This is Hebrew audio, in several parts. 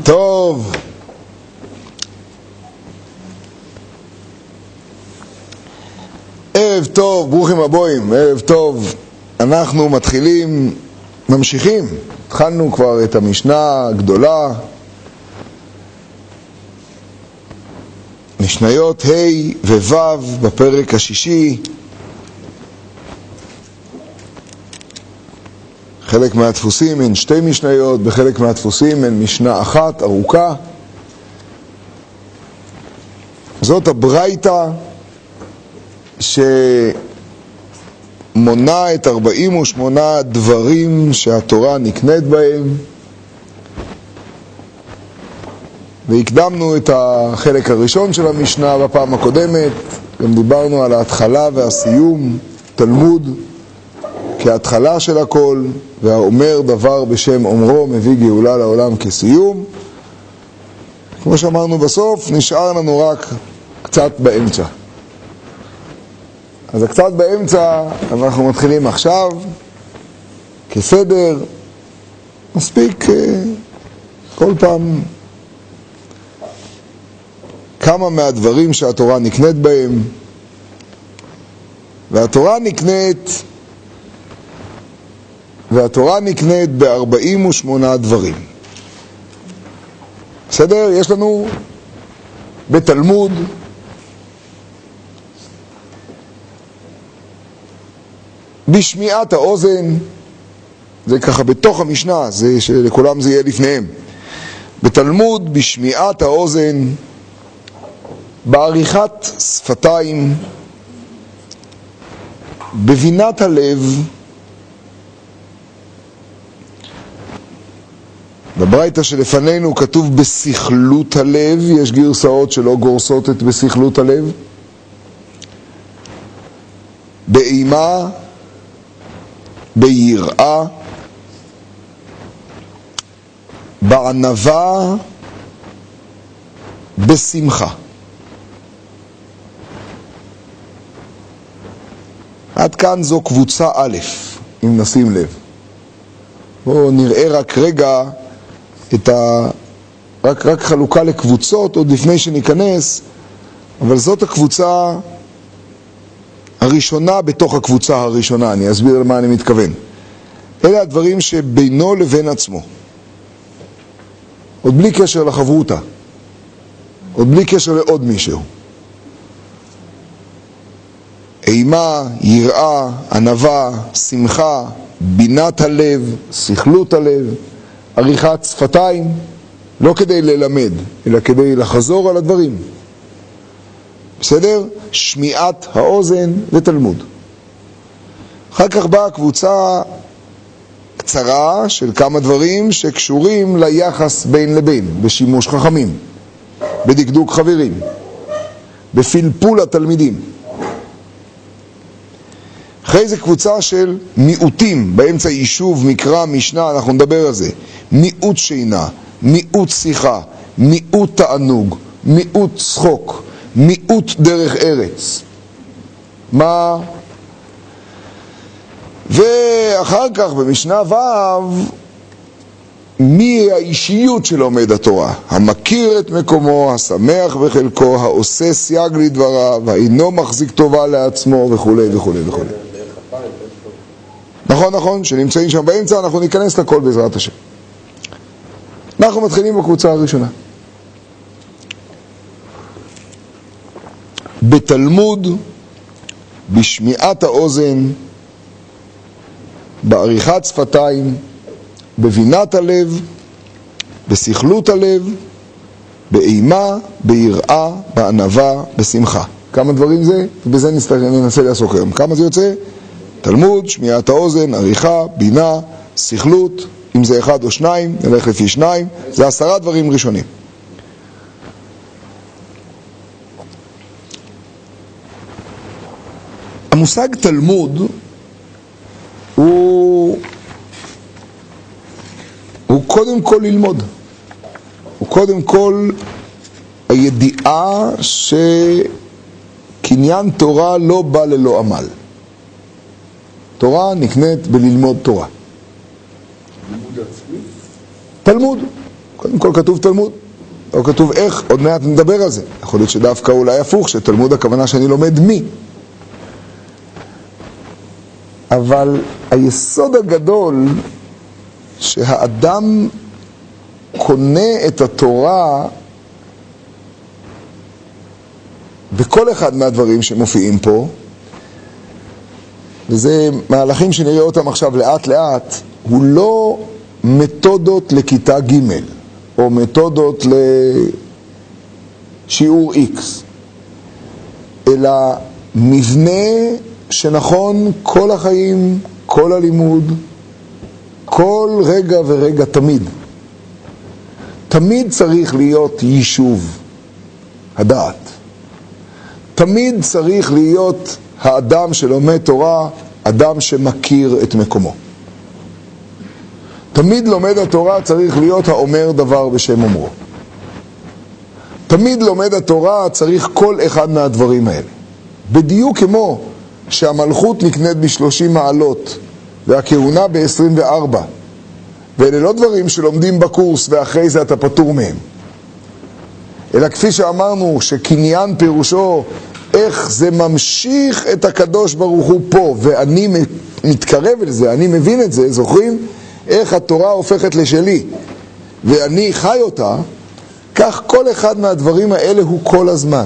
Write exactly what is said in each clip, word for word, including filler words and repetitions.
טוב, ערב טוב, ברוכים הבאים, ערב טוב. אנחנו מתחילים, ממשיכים, התחלנו כבר את המשנה הגדולה, משניות ה' וו' בפרק השישי. חלק מהדפוסים הן שתי משניות, בחלק מהדפוסים הן משנה אחת ארוכה. זאת הברייתא שמונה את ארבעים ושמונה דברים שהתורה נקנית בהם, והקדמנו את החלק הראשון של המשנה בפעם הקודמת. גם דיברנו על ההתחלה והסיום, תלמוד כהתחלה של הכל, והאומר דבר בשם אומרו מביא גאולה לעולם כסיום. כמו שאמרנו בסוף, נשאר לנו רק קצת באמצע. אז הקצת באמצע אנחנו מתחילים עכשיו כסדר. מספיק כל פעם כמה מהדברים שהתורה נקנית בהם, והתורה נקנית והתורה נקנית ב-ארבעים ושמונה דברים. בסדר? יש לנו בתלמוד בשמיעת האוזן, זה ככה בתוך המשנה, זה שלכולם זה יהיה לפניהם. בתלמוד בשמיעת האוזן, בעריכת שפתיים, בבינת הלב. בברייתא שלפנינו כתוב בסכלות הלב, יש גרסאות שלא גורסות את בסכלות הלב. באימה, ביראה, בענווה, בשמחה. עד כאן זו קבוצה א', אם נשים לב. בואו נראה רק רגע את ה... רק, רק חלוקה לקבוצות עוד לפני שניכנס, אבל זאת הקבוצה הראשונה בתוך הקבוצה הראשונה. אני אסביר למה אני מתכוון. אלה הדברים שבינו לבין עצמו, עוד בלי קשר לחברותה, עוד בלי קשר לעוד מישהו. אימה, יראה, ענווה, שמחה, בינת הלב, שכלות הלב, עריכת שפתיים, לא כדי ללמד, אלא כדי לחזור על הדברים. בסדר? שמיעת האוזן ותלמוד. אחר כך באה קבוצה קצרה של כמה דברים שקשורים ליחס בין לבין, בשימוש חכמים, בדקדוק חברים, בפלפול התלמידים. אחרי זה קבוצה של מיעוטים, באמצע יישוב, מקרא, משנה, אנחנו נדבר על זה. מיעוט שינה, מיעוט שיחה, מיעוט תענוג, מיעוט צחוק, מיעוט דרך ארץ. מה? ואחר כך במשנה ו' מי האישיות של עומד התורה? המכיר את מקומו, השמח בחלקו, העושה סייג לדבריו, האינו מחזיק טובה לעצמו וכו' וכו' וכו'. נכון, נכון, שנמצאים שם באמצע, אנחנו ניכנס לכל בעזרת השם. אנחנו מתחילים בקבוצה הראשונה. בתלמוד, בשמיעת האוזן, בעריכת שפתיים, בבינת הלב, בשכלות הלב, באימה, ביראה, בענווה, בשמחה. כמה דברים זה? ובזה ננסה לעסוק היום. כמה זה יוצא? תלמוד, שמיעת האוזן, עריכה, בינה, שכלות, אם זה אחד או שניים, נלך לפי שניים, זה עשרה דברים ראשונים. המושג תלמוד הוא הוא קודם כל ללמוד. הוא קודם כל הידיעה שקניין תורה לא בא ללא עמל. תורה נקנית בללמוד תורה. לימוד עצמי? תלמוד. קודם כל כתוב תלמוד, לא כתוב איך, עוד מעט נדבר על זה. יכול להיות שדווקא אולי הפוך, שתלמוד הכוונה שאני לומד מי. אבל היסוד הגדול שהאדם קונה את התורה בכל אחד מהדברים שמופיעים פה, וזה מהלכים שנראה אותם עכשיו לאט לאט, הוא לא מתודות לכיתה ג' או מתודות לשיעור X, אלא מבנה שנכון כל החיים, כל הלימוד, כל רגע ורגע, תמיד. תמיד צריך להיות יישוב הדעת. תמיד צריך להיות האדם שלומד תורה, אדם שמכיר את מקומו. תמיד לומד התורה צריך להיות האומר דבר בשם אומרו. תמיד לומד התורה צריך כל אחד מהדברים האלה. בדיוק כמו שהמלכות נקנית ב-שלושים מעלות והכהונה ב-עשרים וארבע, ואלה לא דברים שלומדים בקורס ואחרי זה אתה פטור מהם, אלא כפי שאמרנו שקניין פירושו איך זה ממשיך את הקדוש ברוך הוא פה, ואני מתקרב אל זה, אני מבין את זה, זוכרים? איך התורה הופכת לשלי ואני חי אותה, כך כל אחד מהדברים האלה הוא כל הזמן.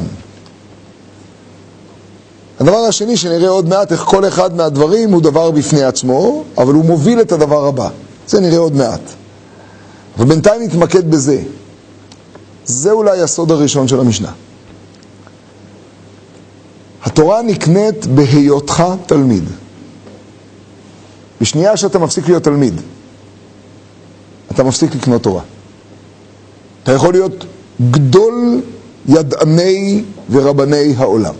הדבר השני שנראה עוד מעט, איך כל אחד מהדברים הוא דבר בפני עצמו, אבל הוא מוביל את הדבר הבא. זה נראה עוד מעט. ובינתיים נתמקד בזה. זה אולי הסוד הראשון של המשנה. התורה נקנית בהיותך תלמיד. בשנייה שאתה מפסיק להיות תלמיד, אתה מפסיק לקנות תורה. אתה יכול להיות גדול ידעני ורבני העולם.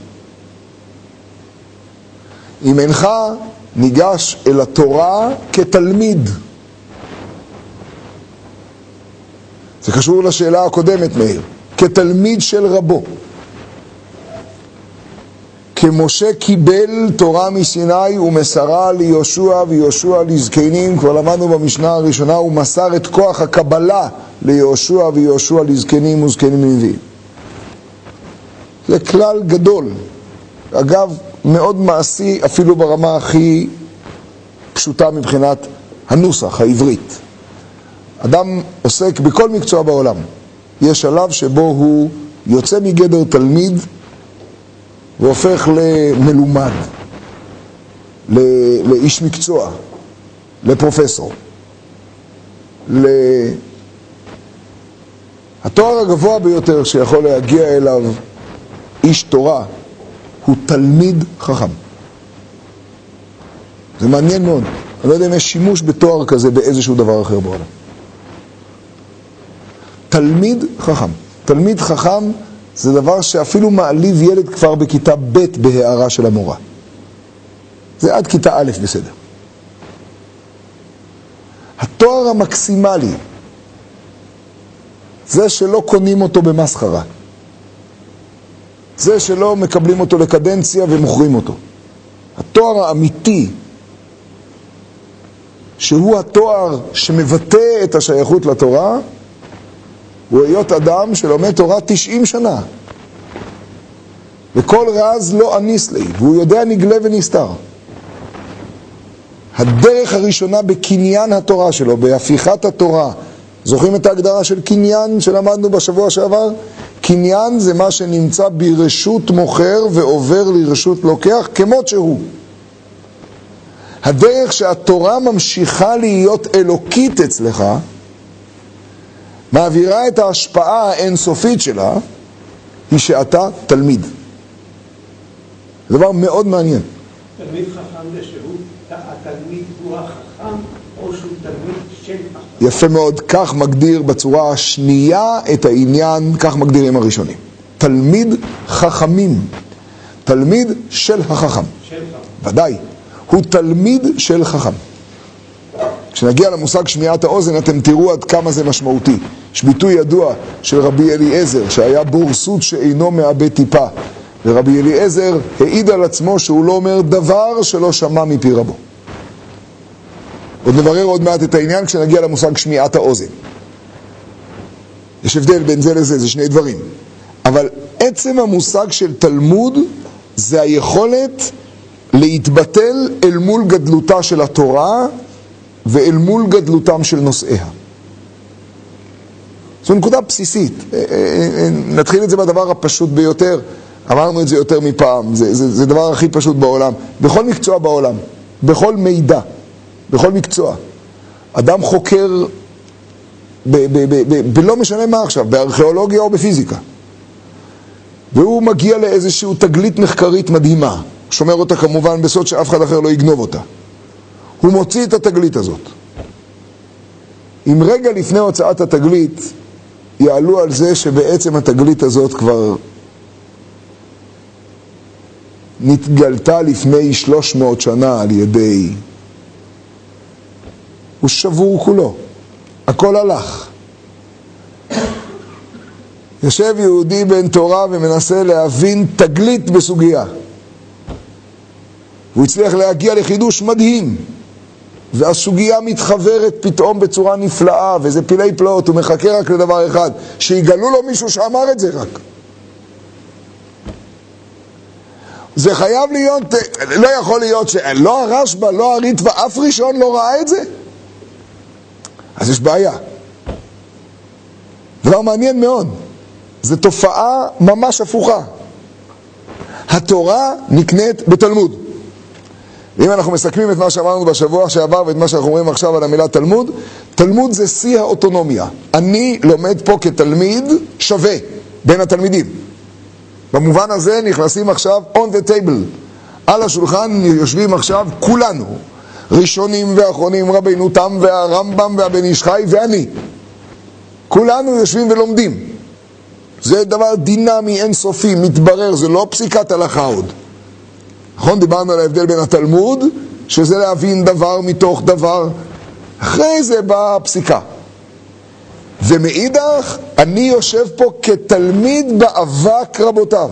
אם אינך ניגש אל התורה כתלמיד. זה קשור לשאלה הקודמת, מאיר. כתלמיד של רבו. כמשה קיבל תורה מסיני ומסרה ליהושע ויהושע לזקנים, כבר למדנו במשנה הראשונה, הוא מסר את כוח הקבלה ליהושע ויהושע לזקנים וזקנים לנביאים. זה כלל גדול. אגב, מאוד מעשי אפילו ברמה הכי פשוטה מבחינת הנוסח, העברית. אדם עוסק בכל מקצוע בעולם. יש שלב שבו הוא יוצא מגדר תלמיד והופך למלומד, לאיש מקצוע, לפרופסור. התואר הגבוה ביותר שיכול להגיע אליו איש תורה הוא תלמיד חכם. זה מעניין מאוד. אני לא יודע אם יש שימוש בתואר כזה באיזשהו דבר אחר בעולם. תלמיד חכם. תלמיד חכם זה דבר שאפילו מעליב ילד כבר בכיתה ב' בהערה של המורה. זה עד כיתה א' בסדר. התואר המקסימלי זה שלא קונים אותו במסחרה. זה שלא מקבלים אותו לקדנציה ומוכרים אותו. התואר האמיתי, שהוא התואר שמבטא את השייכות לתורה, הוא היות אדם שלומד תורה תשעים שנה. וכל רז לא אניס לי, והוא יודע נגלה ונסתר. הדרך הראשונה בקניין התורה שלו, בהפיכת התורה, זוכרים את ההגדרה של קניין שלמדנו בשבוע שעבר? קניין זה מה שנמצא ברשות מוכר ועובר לרשות לוקח כמות שהוא. הדרך שהתורה ממשיכה להיות אלוקית אצלך, מעבירה את ההשפעה האינסופית שלה, היא שאתה תלמיד. זה דבר מאוד מעניין. תלמיד חכם זה שהוא, התלמיד הוא החכם, או שהוא תלמיד של חכם. יפה מאוד, כך מגדיר בצורה השנייה את העניין, כך מגדירים הראשונים. תלמיד חכמים. תלמיד של החכם. של חכם. ודאי. הוא תלמיד של חכם. כשנגיע למושג שמיעת האוזן, אתם תראו עד כמה זה משמעותי. יש ביטוי ידוע של רבי אליעזר, שהיה בור סוד שאינו מאבד טיפה. ורבי אליעזר העיד על עצמו שהוא לא אומר דבר שלא שמע מפי רבו. עוד נברר עוד מעט את העניין כשנגיע למושג שמיעת האוזן. יש הבדל בין זה לזה, זה שני דברים. אבל עצם המושג של תלמוד זה היכולת להתבטל אל מול גדלותה של התורה ואל מול גדלותם של נושאיה. זו נקודה בסיסית. נתחיל את זה בדבר הפשוט ביותר. אמרנו את זה יותר מפעם. זה, זה, זה דבר הכי פשוט בעולם. בכל מקצוע בעולם, בכל מידע, בכל מקצוע. אדם חוקר ב, ב, ב, ב, בלא משנה מה עכשיו, בארכיאולוגיה או בפיזיקה. והוא מגיע לאיזשהו תגלית מחקרית מדהימה. הוא שומר אותה כמובן בסוד שאף אחד אחר לא יגנוב אותה. הוא מוציא את התגלית הזאת. אם רגע לפני הוצאת התגלית יעלו על זה שבעצם התגלית הזאת כבר נתגלתה לפני שלוש מאות שנה על ידי, הוא שבור כולו, הכל הלך. יושב יהודי בן תורה ומנסה להבין תגלית בסוגיה, הוא הצליח להגיע לחידוש מדהים, והסוגיה מתחברת פתאום בצורה נפלאה, וזה פילי פלאות, הוא מחכה רק לדבר אחד, שיגלו לו מישהו שאמר את זה רק. זה חייב להיות, לא יכול להיות שלא הרשב"א, לא הריטב"א, אף ראשון לא ראה את זה. אז יש בעיה. דבר מעניין מאוד. זו תופעה ממש הפוכה. התורה נקנית בתלמוד. ואם אנחנו מסכמים את מה שאמרנו בשבוע שעבר ואת מה שאנחנו אומרים עכשיו על המילה תלמוד, תלמוד זה שיא האוטונומיה. אני לומד פה כתלמיד שווה בין התלמידים. במובן הזה נכנסים עכשיו on the table. על השולחן יושבים עכשיו כולנו, ראשונים ואחרונים, רבינו תם והרמב"ם והבן איש חי ואני. כולנו יושבים ולומדים. זה דבר דינמי, אינסופי, מתברר, זה לא פסיקת הלכה עוד. נכון? דיברנו על ההבדל בין התלמוד, שזה להבין דבר מתוך דבר. אחרי זה באה הפסיקה. ומאידך, אני יושב פה כתלמיד באבק רבותיו.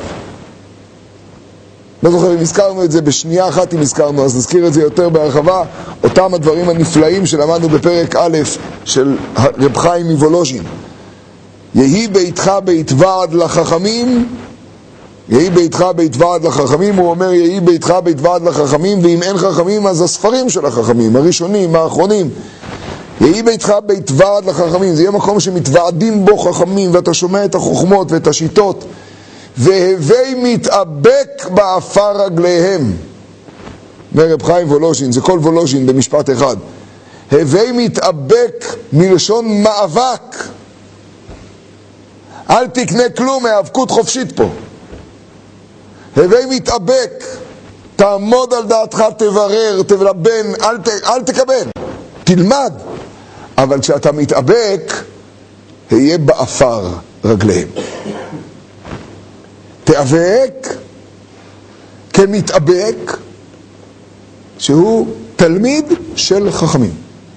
לא זוכר אם הזכרנו את זה בשנייה אחת, אם הזכרנו, אז נזכיר את זה יותר בהרחבה. אותם הדברים הנפלאים שלמדנו בפרק א' של רב חיים מוולוז'ין. יהי ביתך בית ועד לחכמים, יהי ביתך בית ועד לחכמים, הוא אומר יהי ביתך בית ועד לחכמים, ואם אין חכמים אז הספרים של החכמים, הראשונים, האחרונים. יהי ביתך בית ועד לחכמים, זה יהיה מקום שמתוועדים בו חכמים, ואתה שומע את החוכמות ואת השיטות, והווי מתאבק באפר רגליהם. מרב חיים וולוז'ין, זה כל וולוז'ין במשפט אחד. הווי מתאבק מלשון מאבק. אל תקנה כלום, האבקות חופשית פה. הווי מתאבק, תעמוד על דעתך, תברר, תלבן, אל, ת, אל תקבל, תלמד. אבל כשאתה מתאבק, היה באפר רגליהם. תאבק כמתאבק, שהוא תלמיד של חכמים.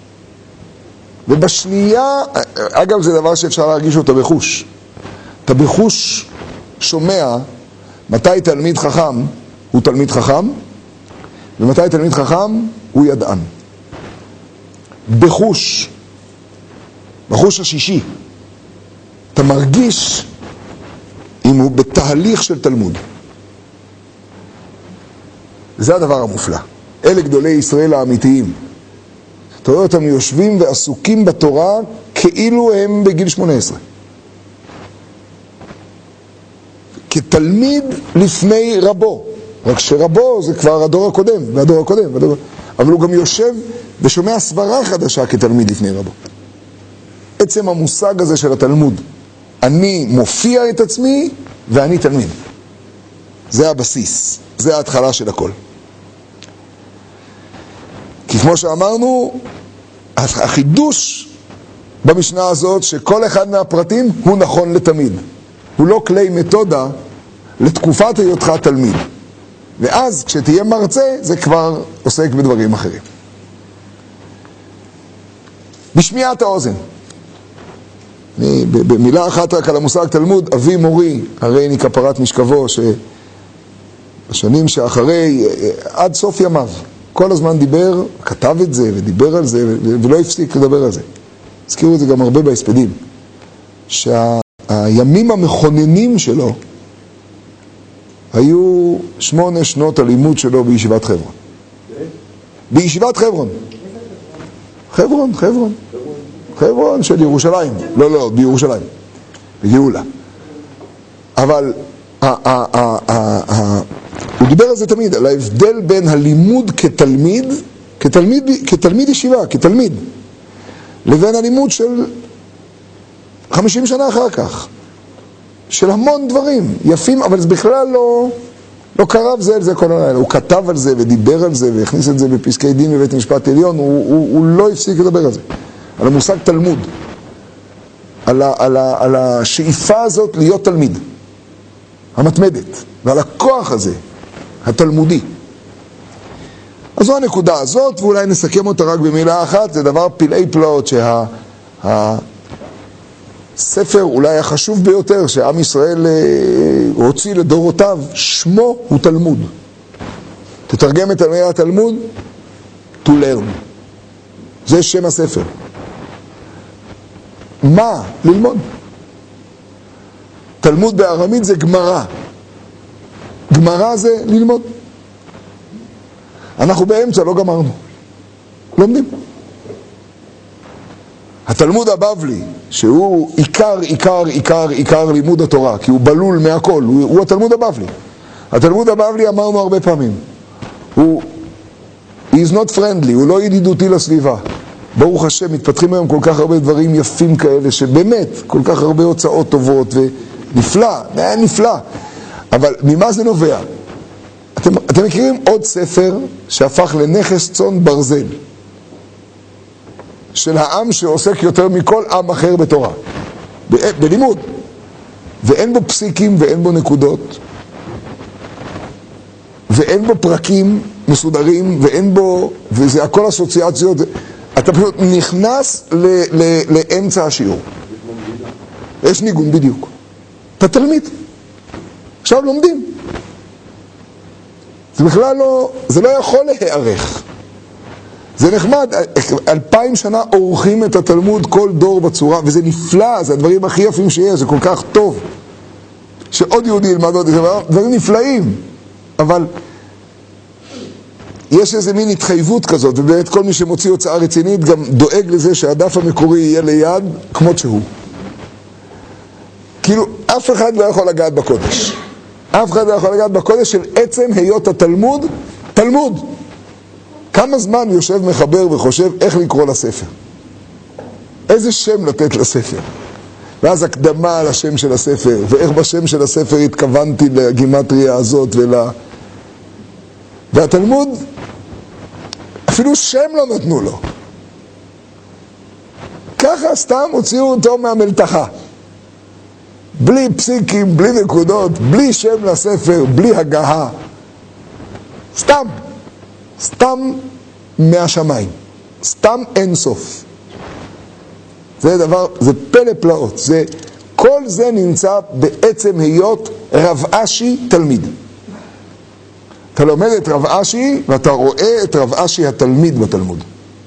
ובשנייה, אגב זה דבר שאפשר להרגיש אותו בחוש. אתה בחוש שומע מתי תלמיד חכם הוא תלמיד חכם, ומתי תלמיד חכם הוא ידען. בחוש, בחוש השישי, אתה מרגיש אם הוא בתהליך של תלמוד. זה הדבר המופלא. אלה גדולי ישראל האמיתיים. אתה רואה אותם יושבים ועסוקים בתורה כאילו הם בגיל שמונה עשרה. כתלמיד לפני רבו. רק שרבו זה כבר הדור הקודם, והדור הקודם, והדור... אבל הוא גם יושב ושומע סברה חדשה כתלמיד לפני רבו. עצם המושג הזה של התלמוד, אני מופיע את עצמי ואני תלמיד. זה הבסיס, זה ההתחלה של הכל. כי כמו שאמרנו, החידוש במשנה הזאת שכל אחד מהפרטים הוא נכון לתמיד. הוא לא כלי מתודה לתקופת היותך תלמיד. ואז כשתהיה מרצה זה כבר עוסק בדברים אחרים. בשמיעת האוזן. אני, במילה אחת רק על המושג תלמוד, אבי מורי, הרי אני כפרת משכבו, שבשנים שאחרי, עד סוף ימיו, כל הזמן דיבר, כתב את זה ודיבר על זה ולא הפסיק לדבר על זה. הזכירו את זה גם הרבה בהספדים. שהימים המכוננים שלו היו שמונה שנות הלימוד שלו בישיבת חברון. בישיבת חברון. חברון, חברון. חברון של ירושלים. לא, לא, בירושלים. בגאולה. אבל הוא דיבר על זה תמיד, על ההבדל בין הלימוד כתלמיד, כתלמיד, כתלמיד ישיבה, כתלמיד, לבין הלימוד של חמישים שנה אחר כך, של המון דברים יפים, אבל זה בכלל לא, לא קרב זה על זה כל הלילה. הוא כתב על זה ודיבר על זה והכניס את זה בפסקי דין בבית המשפט העליון. הוא, הוא, הוא לא הפסיק לדבר על זה, על המושג תלמוד, על, ה, על, ה, על השאיפה הזאת להיות תלמיד, המתמדת, ועל הכוח הזה, התלמודי. אז זו הנקודה הזאת, ואולי נסכם אותה רק במילה אחת. זה דבר פלאי פלאות, שהספר אולי החשוב ביותר שעם ישראל הוציא לדורותיו, שמו הוא תלמוד. תתרגם את המילה תלמוד, to learn. זה שם הספר. מה? ללמוד. תלמוד בארמית זה גמרא. גמרא זה ללמוד. אנחנו באמצע לא גמרנו. לומדים. התלמוד הבבלי, שהוא עיקר, עיקר, עיקר, עיקר לימוד התורה, כי הוא בלול מהכל, הוא, הוא התלמוד הבבלי. התלמוד הבבלי אמרנו הרבה פעמים. הוא he is not friendly, הוא לא ידידותי לסביבה. ברוך השם, מתפתחים היום כל כך הרבה דברים יפים כאלה, שבאמת, כל כך הרבה הוצאות טובות, ונפלא, נפלא. אבל ממה זה נובע? אתם, אתם מכירים עוד ספר שהפך לנכס צאן ברזל, של העם שעוסק יותר מכל עם אחר בתורה, ב- בלימוד, ואין בו פסיקים ואין בו נקודות, ואין בו פרקים מסודרים, ואין בו, וזה הכל אסוציאציות. אתה פשוט נכנס ל, ל, לאמצע השיעור. יש ניגון בדיוק. אתה תלמיד. עכשיו לומדים. זה בכלל לא, זה לא יכול להיערך. זה נחמד, אלפיים שנה עורכים את התלמוד כל דור בצורה, וזה נפלא, זה הדברים הכי יפים שיש, זה כל כך טוב. שעוד יהודי ילמד עוד, זה דברים נפלאים. אבל יש איזה מין התחייבות כזאת, ובאמת כל מי שמוציא הוצאה רצינית גם דואג לזה שהדף המקורי יהיה ליד כמות שהוא. כאילו, אף אחד לא יכול לגעת בקודש. אף אחד לא יכול לגעת בקודש של עצם היות התלמוד, תלמוד. כמה זמן יושב מחבר וחושב איך לקרוא לספר? איזה שם לתת לספר? ואז הקדמה על השם של הספר, ואיך בשם של הספר התכוונתי לגימטריה הזאת ול... והתלמוד, אפילו שם לא נתנו לו. ככה סתם הוציאו אותו מהמלתחה. בלי פסיקים, בלי נקודות, בלי שם לספר, בלי הגעה. סתם. סתם מהשמיים. סתם אין סוף. זה דבר, זה פלא פלאות. זה, כל זה נמצא בעצם היות רב אשי תלמיד. אתה לומד את רב אשי ואתה רואה את רב אשי התלמיד בתלמוד.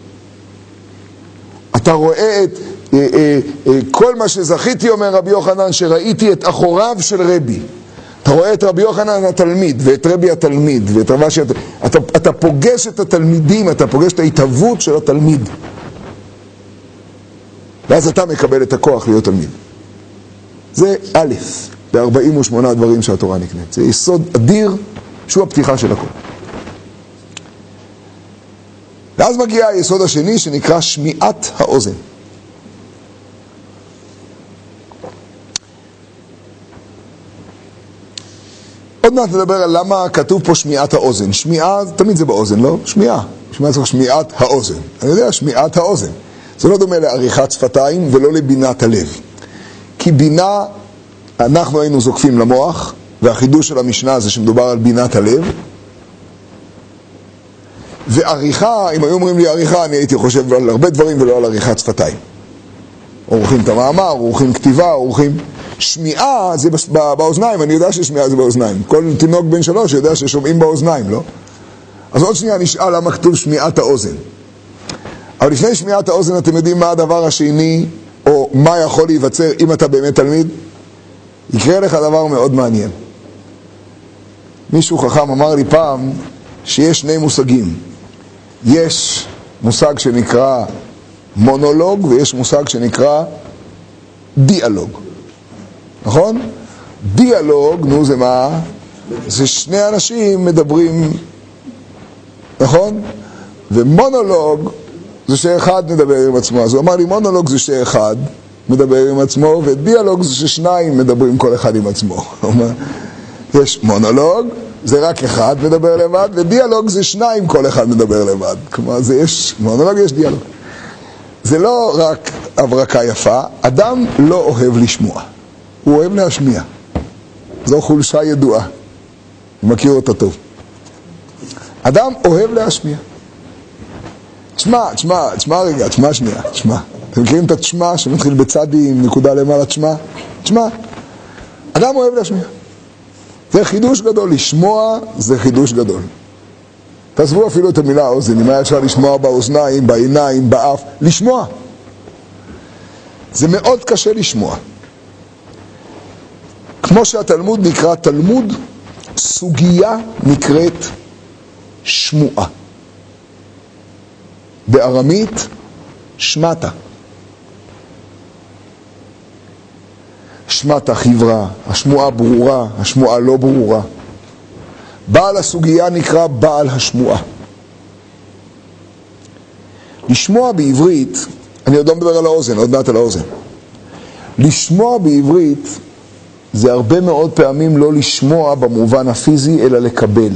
אתה רואה את אה, אה, אה, כל מה שזכיתי, אומר רבי יוחנן, שראיתי את אחוריו של רבי. אתה רואה את רבי יוחנן התלמיד ואת רבי התלמיד ואת רב אשי, אתה, אתה פוגש את התלמידים, אתה פוגש את ההתהוות של התלמיד, ואז אתה מקבל את הכוח להיות תלמיד. זה א' ב-ארבעים ושמונה דברים שהתורה נקנית. זה יסוד אדיר שהוא הפתיחה של הכל. ואז מגיע היסוד השני שנקרא שמיעת האוזן. עוד מעט נדבר על למה כתוב פה שמיעת האוזן. שמיעה, תמיד זה באוזן, לא? שמיעה. שמיעה צריך שמיעת האוזן. אני יודע, שמיעת האוזן. זה לא דומה לעריכת שפתיים ולא לבינת הלב. כי בינה, אנחנו היינו זוקפים למוח, והחידוש של המשנה זה שמדובר על בינת הלב. ועריכה, אם היו אומרים לי עריכה, אני הייתי חושב על הרבה דברים ולא על עריכת שפתיים. עורכים את המאמר, עורכים כתיבה, עורכים... שמיעה זה באוזניים, אני יודע ששמיעה זה באוזניים. כל תינוק בן שלוש יודע ששומעים באוזניים, לא? אז עוד שנייה נשאל למה כתוב שמיעת האוזן. אבל לפני שמיעת האוזן אתם יודעים מה הדבר השני, או מה יכול להיווצר אם אתה באמת תלמיד, יקרה לך דבר מאוד מעניין. מישהו חכם אמר לי פעם שיש שני מושגים. יש מושג שנקרא מונולוג ויש מושג שנקרא דיאלוג. נכון? דיאלוג, נו זה מה? זה שני אנשים מדברים, נכון? ומונולוג זה שאחד מדבר עם עצמו. אז הוא אמר לי, מונולוג זה שאחד מדבר עם עצמו, ודיאלוג זה ששניים מדברים כל אחד עם עצמו. הוא אומר, יש מונולוג, זה רק אחד מדבר לבד, ודיאלוג זה שניים כל אחד מדבר לבד. כלומר, זה יש מונולוג, יש דיאלוג. זה לא רק הברקה יפה, אדם לא אוהב לשמוע, הוא אוהב להשמיע. זו חולשה ידועה, אני מכיר אותה טוב. אדם אוהב להשמיע. תשמע, תשמע, תשמע רגע, תשמע שנייה, תשמע. אתם מכירים את התשמע שמתחיל בצדי עם נקודה למעלה, תשמע? תשמע. אדם אוהב להשמיע. זה חידוש גדול, לשמוע זה חידוש גדול. תעזבו אפילו את המילה האוזן, אם היה אפשר לשמוע באוזניים, בעיניים, באף, לשמוע. זה מאוד קשה לשמוע. כמו שהתלמוד נקרא תלמוד, סוגיה נקראת שמועה. בארמית, שמתה. שמתה חברה, השמועה ברורה, השמועה לא ברורה. בעל הסוגיה נקרא בעל השמועה. לשמוע בעברית, אני עוד לא מדבר על האוזן, עוד מעט על האוזן. לשמוע בעברית זה הרבה מאוד פעמים לא לשמוע במובן הפיזי, אלא לקבל.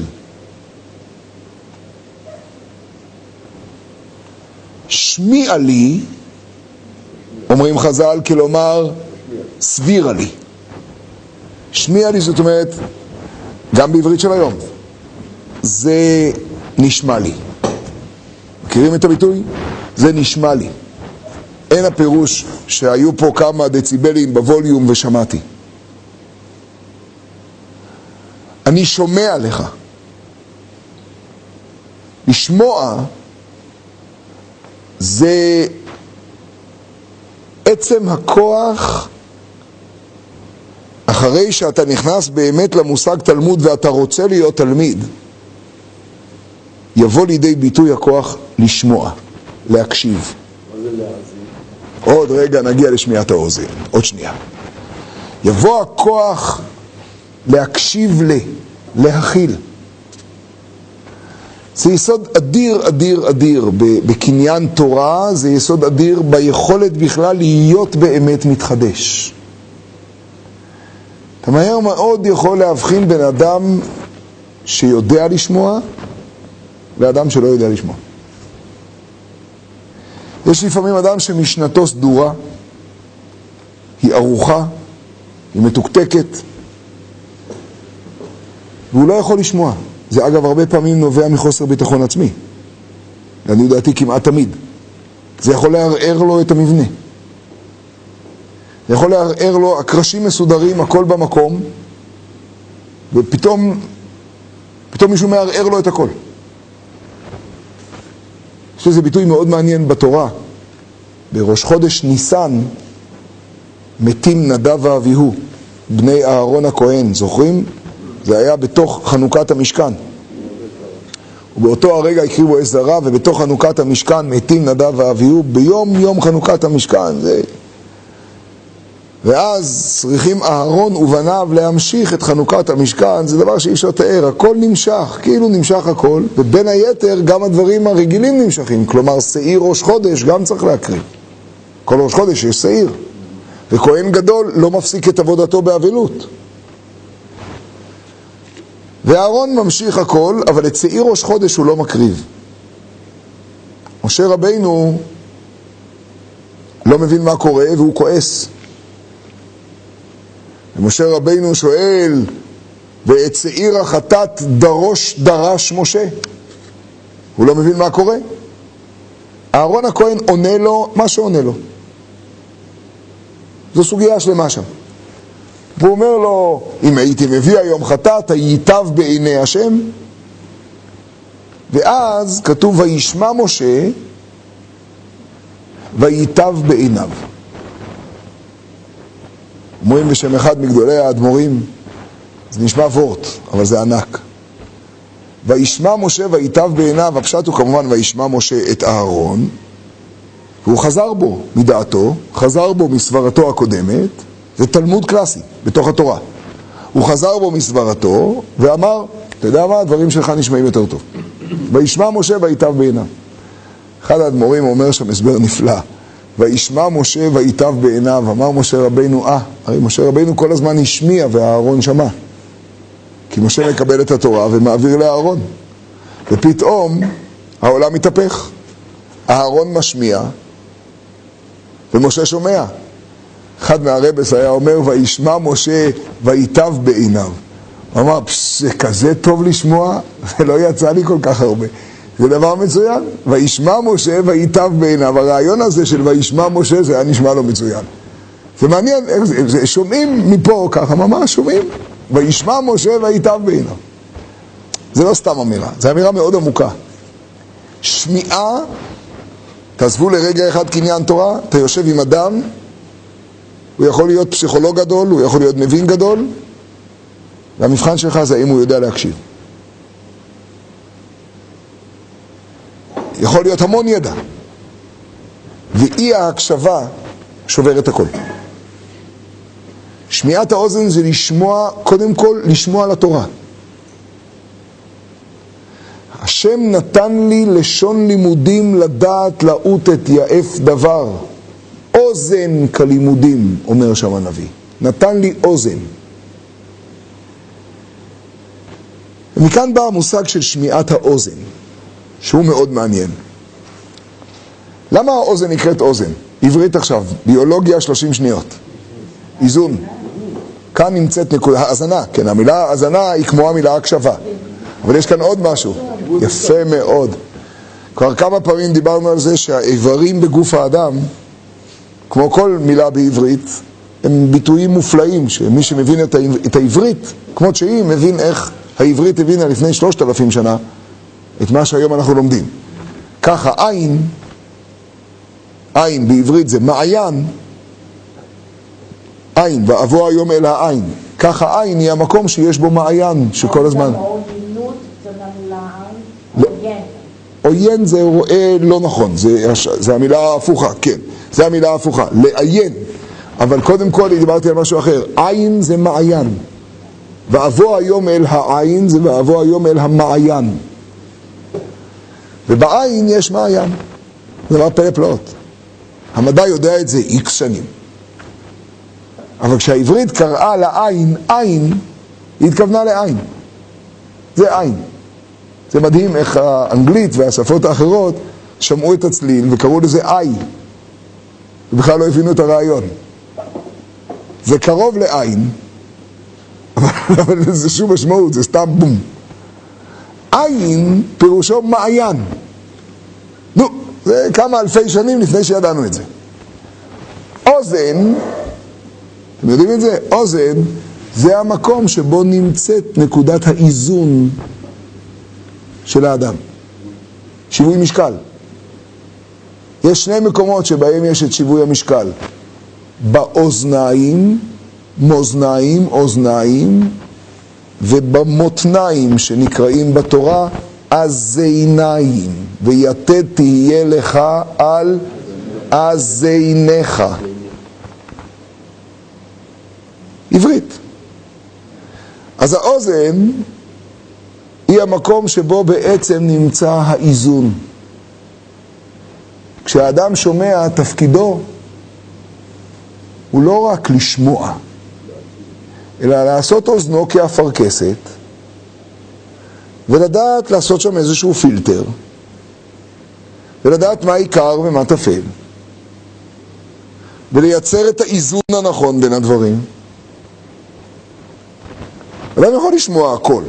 שמיע לי, אומרים חז"ל, כלומר, סבירה לי. שמיע לי זאת אומרת, גם בעברית של היום, זה נשמע לי. מכירים את הביטוי? זה נשמע לי. אין הפירוש שהיו פה כמה דציבלים בווליום ושמעתי. אני שומע לך. לשמוע זה עצם הכוח אחרי שאתה נכנס באמת למושג תלמוד ואתה רוצה להיות תלמיד, יבוא לידי ביטוי הכוח לשמוע, להקשיב. מה זה להאזין? עוד רגע נגיע לשמיעת האוזן, עוד שנייה. יבוא הכוח להקשיב ל, להכיל. זה יסוד אדיר, אדיר, אדיר. בקניין תורה זה יסוד אדיר ביכולת בכלל להיות באמת מתחדש. אתה מהר מאוד יכול להבחין בין אדם שיודע לשמוע לאדם שלא יודע לשמוע. יש לפעמים אדם שמשנתו סדורה, היא ארוכה, היא מתוקתקת, והוא לא יכול לשמוע. זה אגב הרבה פעמים נובע מחוסר ביטחון עצמי. אני יודעתי כמעט תמיד. זה יכול לערער לו את המבנה. זה יכול לערער לו, הקרשים מסודרים, הכל במקום, ופתאום פתאום מישהו מערער לו את הכל. יש לזה ביטוי מאוד מעניין בתורה. בראש חודש ניסן מתים נדב ואביהו, בני אהרון הכהן, זוכרים? זה היה בתוך חנוכת המשכן. ובאותו הרגע הקריבו אש זרה, ובתוך חנוכת המשכן מתים נדב ואביהו, ביום יום חנוכת המשכן. זה... ואז צריכים אהרון ובניו להמשיך את חנוכת המשכן, זה דבר שאי אפשר לתאר, הכל נמשך, כאילו נמשך הכל, ובין היתר גם הדברים הרגילים נמשכים, כלומר שעיר ראש חודש גם צריך להקריב. כל ראש חודש יש שעיר, וכהן גדול לא מפסיק את עבודתו באבלות. ואהרון ממשיך הכל, אבל את שעיר ראש חודש הוא לא מקריב. משה רבינו לא מבין מה קורה והוא כועס. ומשה רבינו שואל, ואת שעיר החטאת דרוש דרש משה. הוא לא מבין מה קורה. אהרון הכהן עונה לו מה שעונה לו. זו סוגיה שלמה שם. והוא אומר לו, אם הייתי מביא היום חטאת, ייטב בעיני השם. ואז כתוב, וישמע משה, וייטב בעיניו. אומרים בשם אחד מגדולי האדמו"רים, זה נשמע וורט, אבל זה ענק. וישמע משה ויטב בעיניו, הפשט הוא כמובן וישמע משה את אהרון, והוא חזר בו מדעתו, חזר בו מסברתו הקודמת, זה תלמוד קלאסי בתוך התורה. הוא חזר בו מסברתו ואמר, אתה יודע מה, הדברים שלך נשמעים יותר טוב. וישמע משה ויטב בעיניו. אחד האדמו"רים אומר שם הסבר נפלא. וישמע משה ויטב בעיניו, אמר משה רבינו, אה, הרי משה רבינו כל הזמן השמיע והאהרון שמע. כי משה מקבל את התורה ומעביר לאהרון. ופתאום העולם מתהפך. אהרון משמיע ומשה שומע. אחד מהרבס היה אומר, וישמע משה ויטב בעיניו. הוא אמר, זה כזה טוב לשמוע, זה לא יצא לי כל כך הרבה. זה דבר מצוין. וישמע משה ויטב בעיניו. הרעיון הזה של וישמע משה, זה היה נשמע לו מצוין. זה מעניין, זה, זה, שומעים מפה ככה, ממש שומעים. וישמע משה ויטב בעיניו. זה לא סתם אמירה, זו אמירה מאוד עמוקה. שמיעה, תעזבו לרגע אחד קניין תורה, אתה יושב עם אדם, הוא יכול להיות פסיכולוג גדול, הוא יכול להיות מבין גדול, והמבחן שלך זה אם הוא יודע להקשיב. יכול להיות המון ידע, ואי ההקשבה שובר את הכל. שמיעת האוזן זה לשמוע, קודם כל לשמוע על התורה. השם נתן לי לשון לימודים לדעת לאות את יעף דבר. אוזן כלימודים, אומר שם הנביא. נתן לי אוזן. ומכאן בא המושג של שמיעת האוזן, שהוא מאוד מעניין. למה האוזן נקראת אוזן? עברית עכשיו, ביולוגיה שלושים שניות. איזון. כאן נמצאת נקודה, האזנה, כן, המילה האזנה היא כמו המילה הקשבה. אבל יש כאן עוד משהו, יפה מאוד. כבר כמה פעמים דיברנו על זה שהאיברים בגוף האדם, כמו כל מילה בעברית, הם ביטויים מופלאים, שמי שמבין את העברית, כמו שהיא, מבין איך העברית הבינה לפני שלושת אלפים שנה, את מה שהיום אנחנו לומדים. ככה עין, עין בעברית זה מעיין, עין, ואבוא היום אל העין. ככה עין היא המקום שיש בו מעיין, שכל הזמן... עוינות זה המילה עין? עוין. עוין זה רואה לא נכון, זה, זה המילה ההפוכה, כן. זה המילה ההפוכה, לעיין. אבל קודם כל דיברתי על משהו אחר. עין זה מעיין. ואבוא היום אל העין זה ואבוא היום אל המעיין. ובעין יש מעיין. זה דבר פלא פלאות. המדע יודע את זה איקס שנים. אבל כשהעברית קראה לעין, עין, היא התכוונה לעין. זה עין. זה מדהים איך האנגלית והשפות האחרות שמעו את הצליל וקראו לזה עי. ובכלל לא הבינו את הרעיון. זה קרוב לעין, אבל זה שום משמעות, זה סתם בום. עין פירושו מעיין. נו, זה כמה אלפי שנים לפני שידענו את זה. אוזן, אתם יודעים את זה? אוזן זה המקום שבו נמצאת נקודת האיזון של האדם. שיווי משקל. יש שני מקומות שבהם יש את שיווי המשקל. באוזניים, מאזניים, אוזניים, ובמותניים שנקראים בתורה אזיניים. ויתד תהיה לך על אזיניך. עברית. אז האוזן היא המקום שבו בעצם נמצא האיזון. כשהאדם שומע, תפקידו הוא לא רק לשמוע, אלא לעשות אוזנו כאפרכסת, ולדעת לעשות שם איזשהו פילטר, ולדעת מה עיקר ומה תפל, ולייצר את האיזון הנכון בין הדברים. אדם יכול לשמוע הכל.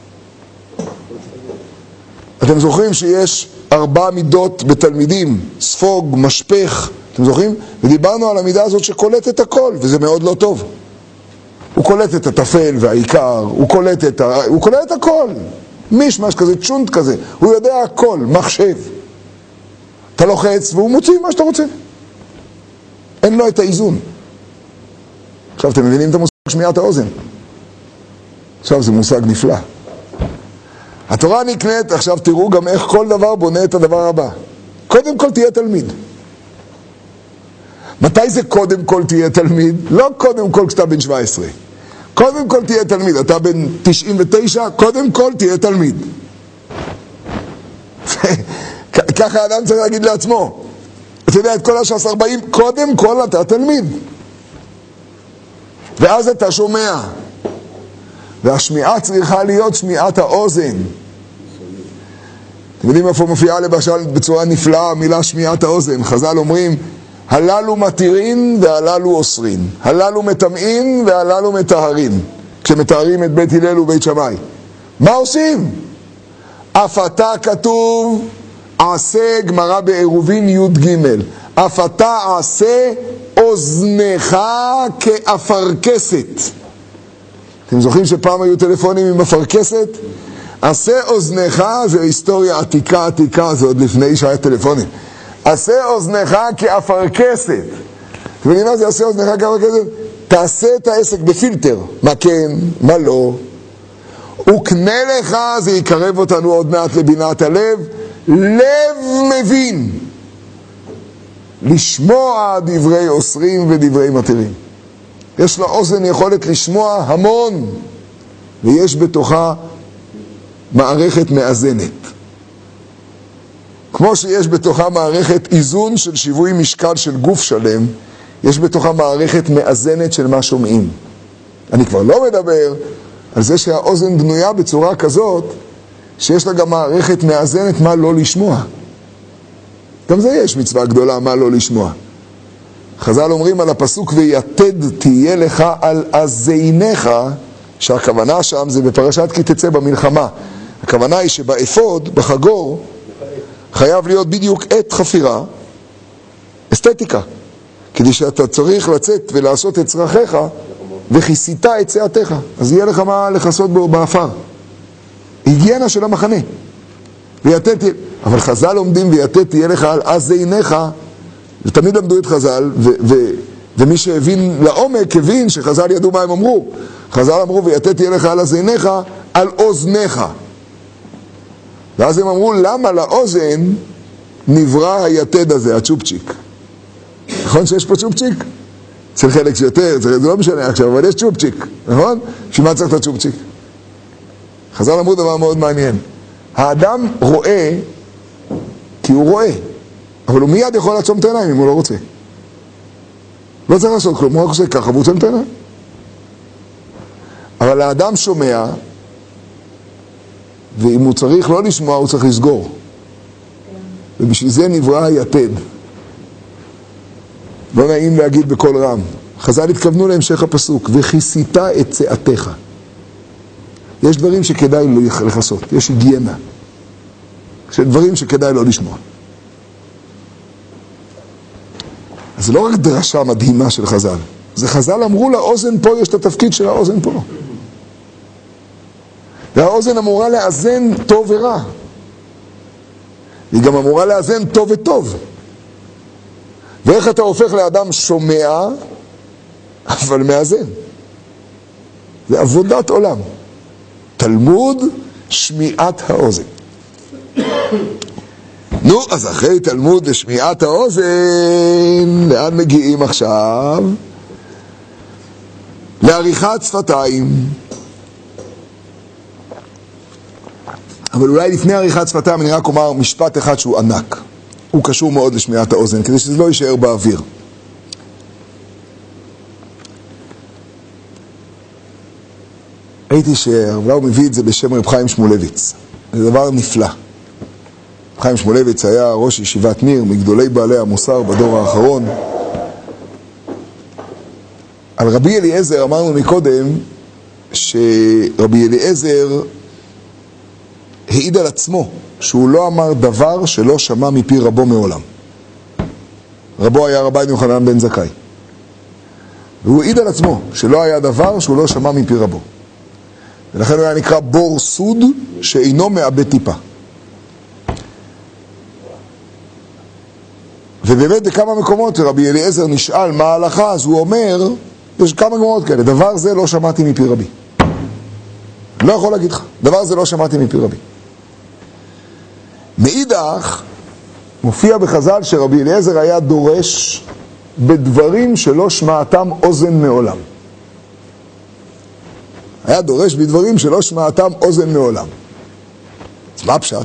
אתם זוכרים שיש ארבע מידות בתלמידים, ספוג, משפך, אתם זוכרים? ודיברנו על המידה הזאת שקולט את הכל, וזה מאוד לא טוב. הוא קולט את התפל והעיקר, הוא קולט את, ה... הוא קולט את הכל. מישמש כזה, צ'ונט כזה, הוא יודע הכל, מחשב. אתה לוחץ והוא מוציא מה שאתה רוצה. אין לו את האיזון. עכשיו אתם מבינים את המושג שמיעת האוזן. עכשיו זה מושג נפלא. התורה נקנית, עכשיו תראו גם איך כל דבר בונה את הדבר הבא. קודם כל תהיה תלמיד. מתי זה קודם כל תהיה תלמיד? לא קודם כל כשאתה בן שבע עשרה. קודם כל תהיה תלמיד. אתה בן תשעים ותשע, קודם כל תהיה תלמיד. ככה האדם צריך להגיד לעצמו. אתה יודע, את כל הש"ס ארבעים, קודם כל אתה תלמיד. ואז אתה שומע. והשמיעה צריכה להיות שמיעת האוזן. אתם יודעים איפה מופיעה למשל בצורה נפלאה המילה שמיעת האוזן? חז"ל אומרים, הללו מתירין והללו אוסרין, הללו מטמאין והללו מטהרין. כשמטהרים את בית הלל ובית שמאי, מה עושים? אף אתה כתוב עשה, גמרא בעירובין י' ג', אף אתה עשה אוזנך כאפרכסת. אתם זוכרים שפעם היו טלפונים עם אפרכסת? עשה אוזנך, זה היסטוריה עתיקה עתיקה, זה עוד לפני שהיה טלפונים. עשה אוזנך כאפרכסת. אתם יודעים מה זה עשה אוזנך כאפרכסת? תעשה את העסק בפילטר, מה כן, מה לא. וקנה לך, זה יקרב אותנו עוד מעט לבינת הלב, לב מבין. לשמוע דברי אוסרים ודברי מתירים. יש לאוזן יכולת לשמוע המון, ויש בתוכה מערכת מאזנת. כמו שיש בתוכה מערכת איזון של שיווי משקל של גוף שלם, יש בתוכה מערכת מאזנת של מה שומעים. אני כבר לא מדבר על זה שהאוזן בנויה בצורה כזאת, שיש לה גם מערכת מאזנת מה לא לשמוע. גם זה יש מצווה גדולה מה לא לשמוע. חז"ל אומרים על הפסוק ויתד תהיה לך על אזניך, שהכוונה שם זה בפרשת כי תצא במלחמה. הכוונה היא שבאפוד, בחגור, חייב להיות בדיוק עת חפירה, אסתטיקה, כדי שאתה צריך לצאת ולעשות את צרכיך וכיסית את צעתך, אז יהיה לך מה לחסות בו באפר. היגיינה של המחנה. ויתד, אבל חז"ל לומדים ויתד תהיה לך על אזניך, ותמיד למדו את חז"ל, ו- ו- ומי שהבין לעומק הבין שחז"ל ידעו מה הם אמרו. חז"ל אמרו ויתד תהיה לך על אזניך, על אוזניך. ואז הם אמרו למה לאוזן נברא היתד הזה, הצ'ופצ'יק. נכון שיש פה צ'ופצ'יק? אצל חלק שיותר, זה לא משנה עכשיו, אבל יש צ'ופצ'יק, נכון? בשביל מה צריך את הצ'ופצ'יק? חז"ל אמרו דבר מאוד מעניין. האדם רואה כי הוא רואה, אבל הוא מיד יכול לעצום את העיניים אם הוא לא רוצה. לא צריך לעשות כלום, הוא רק עושה ככה והוא עוצם את העיניים. אבל האדם שומע, ואם הוא צריך לא לשמוע, הוא צריך לסגור. ובשביל זה נברא היתד. לא נעים להגיד בכל רם. חז"ל התכוונו להמשך הפסוק, וכיסית את צעתך. יש דברים שכדאי לא לחסות, יש היגיינה. יש דברים שכדאי לא לשמוע. אז זה לא רק דרשה מדהימה של חז"ל. זה חז"ל אמרו לאוזן פה, יש את התפקיד של האוזן פה. והאוזן אמורה לאזן טוב ורע. היא גם אמורה לאזן טוב וטוב. ואיך אתה הופך לאדם שומע, אבל מאזן. זה עבודת עולם. תלמוד שמיעת האוזן. נו, אז אחרי תלמוד לשמיעת האוזן, לאן מגיעים עכשיו? לעריכת שפתיים. אבל אולי לפני עריכת שפתיים אני רק אומר משפט אחד שהוא ענק. הוא קשור מאוד לשמיעת האוזן, כדי שזה לא יישאר באוויר. ראיתי שהרב לאו מביא את זה בשם רב חיים שמואלביץ. זה דבר נפלא. רב חיים שמואלביץ היה ראש ישיבת ניר, מגדולי בעלי המוסר בדור האחרון. על רבי אליעזר אמרנו מקודם שרבי אליעזר העיד על עצמו שהוא לא אמר דבר שלא שמע מפי רבו מעולם. רבו היה רבי יוחנן בן זכאי. והוא העיד על עצמו שלא היה דבר שהוא לא שמע מפי רבו. ולכן הוא היה נקרא בור סוד שאינו מאבד טיפה. ובאמת בכמה מקומות רבי אליעזר נשאל מה ההלכה, אז הוא אומר יש כמה גמרות כאלה, דבר זה לא שמעתי מפי רבי. לא יכול להגיד לך, דבר זה לא שמעתי מפי רבי. מאידך, מופיע בחז"ל שרבי אליעזר היה דורש בדברים שלא שמעתם אוזן מעולם. היה דורש בדברים שלא שמעתם אוזן מעולם. אז מה הפשט?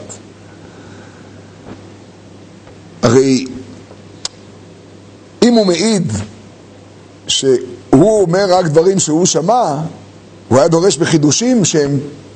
הרי אם הוא מעיד שהוא אומר רק דברים שהוא שמע, הוא היה דורש בחידושים שהם...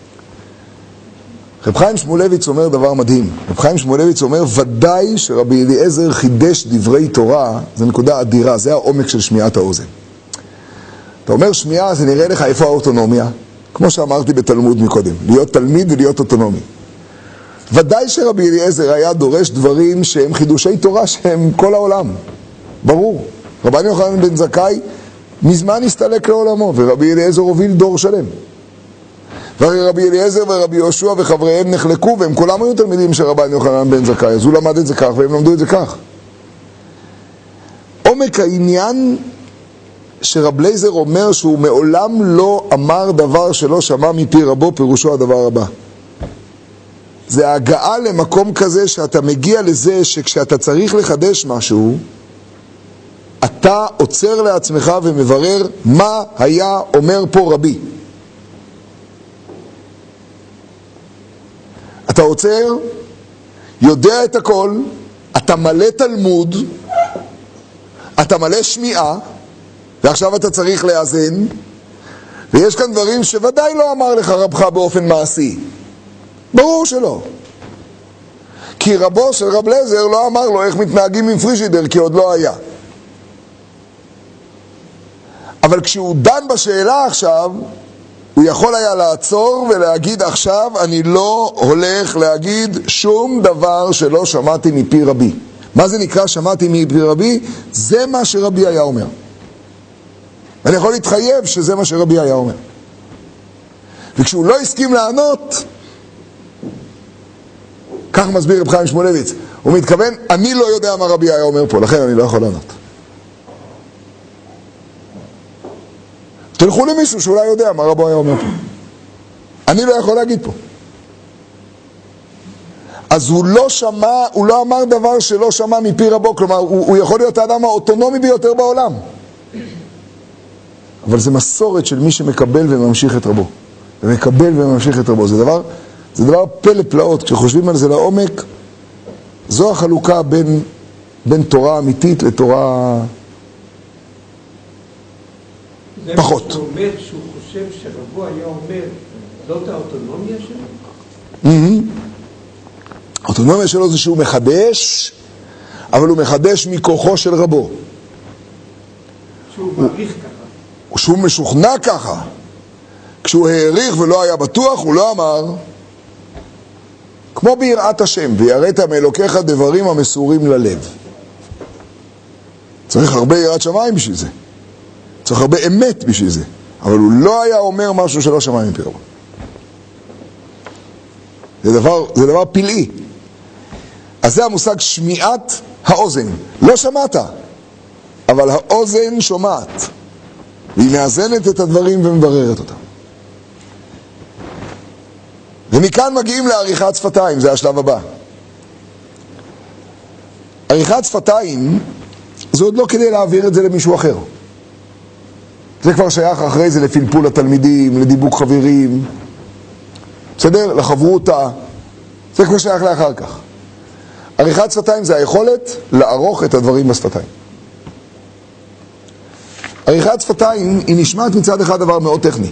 רב חיים שמואלביץ אומר דבר מדהים. רב חיים שמואלביץ אומר, ודאי שרבי אליעזר חידש דברי תורה, זו נקודה אדירה, זה העומק של שמיעת האוזן. אתה אומר שמיעה, זה נראה לך איפה האוטונומיה? כמו שאמרתי בתלמוד מקודם, להיות תלמיד ולהיות אוטונומי. ודאי שרבי אליעזר היה דורש דברים שהם חידושי תורה שהם כל העולם. ברור. רבן יוחנן בן זכאי מזמן הסתלק לעולמו, ורבי אליעזר הוביל דור שלם. והרי רבי אליעזר ורבי יהושע וחבריהם נחלקו, והם כולם היו תלמידים של רבן יוחנן בן זכאי, אז הוא למד את זה כך והם למדו את זה כך. עומק העניין שרב לייזר אומר שהוא מעולם לא אמר דבר שלא שמע מפי רבו, פירושו הדבר הבא. זה ההגעה למקום כזה שאתה מגיע לזה שכשאתה צריך לחדש משהו, אתה עוצר לעצמך ומברר מה היה אומר פה רבי. אתה עוצר, יודע את הכל, אתה מלא תלמוד, אתה מלא שמיעה, ועכשיו אתה צריך לאזן, ויש כאן דברים שוודאי לא אמר לך רבך באופן מעשי. ברור שלא. כי רבו של רב לייזר לא אמר לו איך מתנהגים עם פרישידר, כי עוד לא היה. אבל כשהוא דן בשאלה עכשיו, הוא יכול היה לעצור ולהגיד עכשיו, אני לא הולך להגיד שום דבר שלא שמעתי מפי רבי. מה זה נקרא שמעתי מפי רבי? זה מה שרבי היה אומר. אני יכול להתחייב שזה מה שרבי היה אומר. וכשהוא לא הסכים לענות, כך מסביר רב חיים שמואלביץ, הוא מתכוון, אני לא יודע מה רבי היה אומר פה, לכן אני לא יכול לענות. תלכו למישהו שאולי יודע מה רבו היה אומר פה. אני לא יכול להגיד פה. אז הוא לא שמע, הוא לא אמר דבר שלא שמע מפי רבו, כלומר, הוא, הוא יכול להיות האדם האוטונומי ביותר בעולם. אבל זה מסורת של מי שמקבל וממשיך את רבו. ומקבל וממשיך את רבו. זה דבר, זה דבר פלא פלאות. כשחושבים על זה לעומק, זו החלוקה בין, בין תורה אמיתית לתורה פחות. זה שהוא אומר שהוא חושב שרבו היה אומר, זאת האוטונומיה שלו? האוטונומיה שלו זה שהוא מחדש, אבל הוא מחדש מכוחו של רבו. שהוא מעריך ככה. שהוא משוכנע ככה. כשהוא העריך ולא היה בטוח, הוא לא אמר, כמו ביראת השם, ויראת מאלוקיך דברים המסורים ללב. צריך הרבה יראת שמיים בשביל זה. צריך הרבה אמת בשביל זה. אבל הוא לא היה אומר משהו שלא שמע מפי רבו. זה דבר, זה דבר פלאי. אז זה המושג שמיעת האוזן. לא שמעת, אבל האוזן שומעת. והיא מאזנת את הדברים ומבררת אותם. ומכאן מגיעים לעריכת שפתיים, זה השלב הבא. עריכת שפתיים, זה עוד לא כדי להעביר את זה למישהו אחר. זה כבר שייך אחרי זה לפלפול התלמידים, לדיבוק חברים, בסדר? לחברותה. זה כבר שייך לאחר כך. עריכת שפתיים זה היכולת לערוך את הדברים בשפתיים. עריכת שפתיים היא נשמעת מצד אחד דבר מאוד טכני.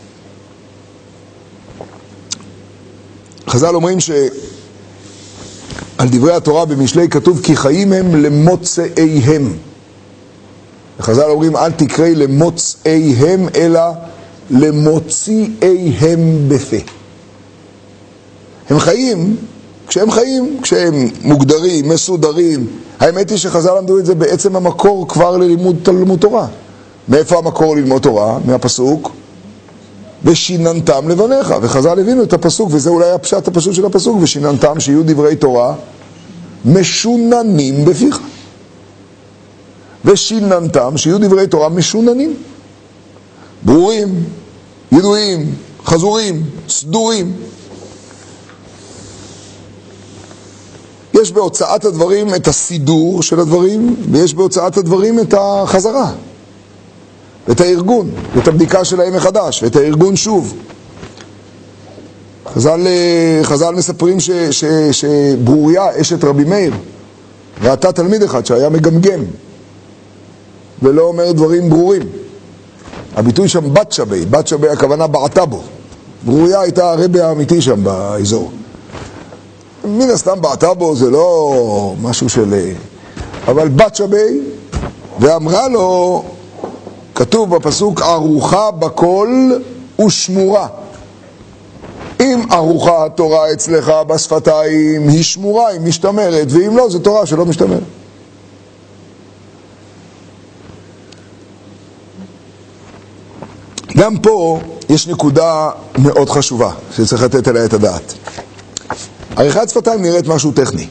חז"ל אומרים שעל דברי התורה במשלי כתוב כי חיים הם למוצאיהם. חז"ל אומרים אל תקראי למוצאיהם אלא למוציאיהם בפה. הם חיים, כשהם חיים, כשהם מוגדרים, מסודרים. האמת היא שחז"ל למדו את זה בעצם המקור כבר ללימוד תלמוד תורה. מאיפה המקור ללמוד תורה? מהפסוק ושיננתם לבניך, וחז"ל הבינו את הפסוק, וזה אולי הפשט הפשוט של הפסוק, ושיננתם שיהיו דברי תורה משוננים בפיך. ושיננתם שיהיו דברי תורה משוננים. ברורים, ידועים, חזורים, סדורים. יש בהוצאת הדברים את הסידור של הדברים, ויש בהוצאת הדברים את החזרה, את הארגון, את הבדיקה שלהם מחדש, ואת הארגון שוב. חז"ל, חז"ל מספרים ש, ש, שברוריה, אשת רבי מאיר, ראתה תלמיד אחד שהיה מגמגם, ולא אומר דברים ברורים. הביטוי שם בת שבי, בת שבי הכוונה בעטה בו. ברוריה הייתה הרבי האמיתי שם באזור. מן הסתם בעטה בו זה לא משהו של... אבל בת שבי, ואמרה לו, כתוב בפסוק, ערוכה בכל ושמורה. אם ערוכה התורה אצלך בשפתיים, היא שמורה, היא משתמרת, ואם לא, זה תורה שלא משתמרת. גם פה יש נקודה מאוד חשובה שצריך לתת עליה את הדעת. עריכת שפתיים נראית משהו טכני,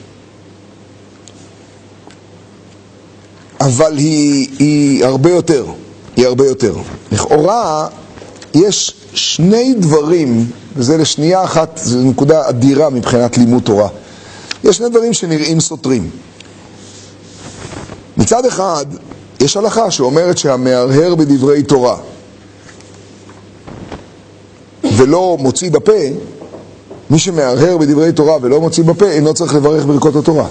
אבל היא, היא הרבה יותר, היא הרבה יותר. לכאורה יש שני דברים, וזה לשנייה אחת, זו נקודה אדירה מבחינת לימוד תורה. יש שני דברים שנראים סותרים. מצד אחד, יש הלכה שאומרת שהמהרהר בדברי תורה ולא מוציא בפה, מי שמהרהר בדברי תורה ולא מוציא בפה, אינו צריך לברך ברכות התורה.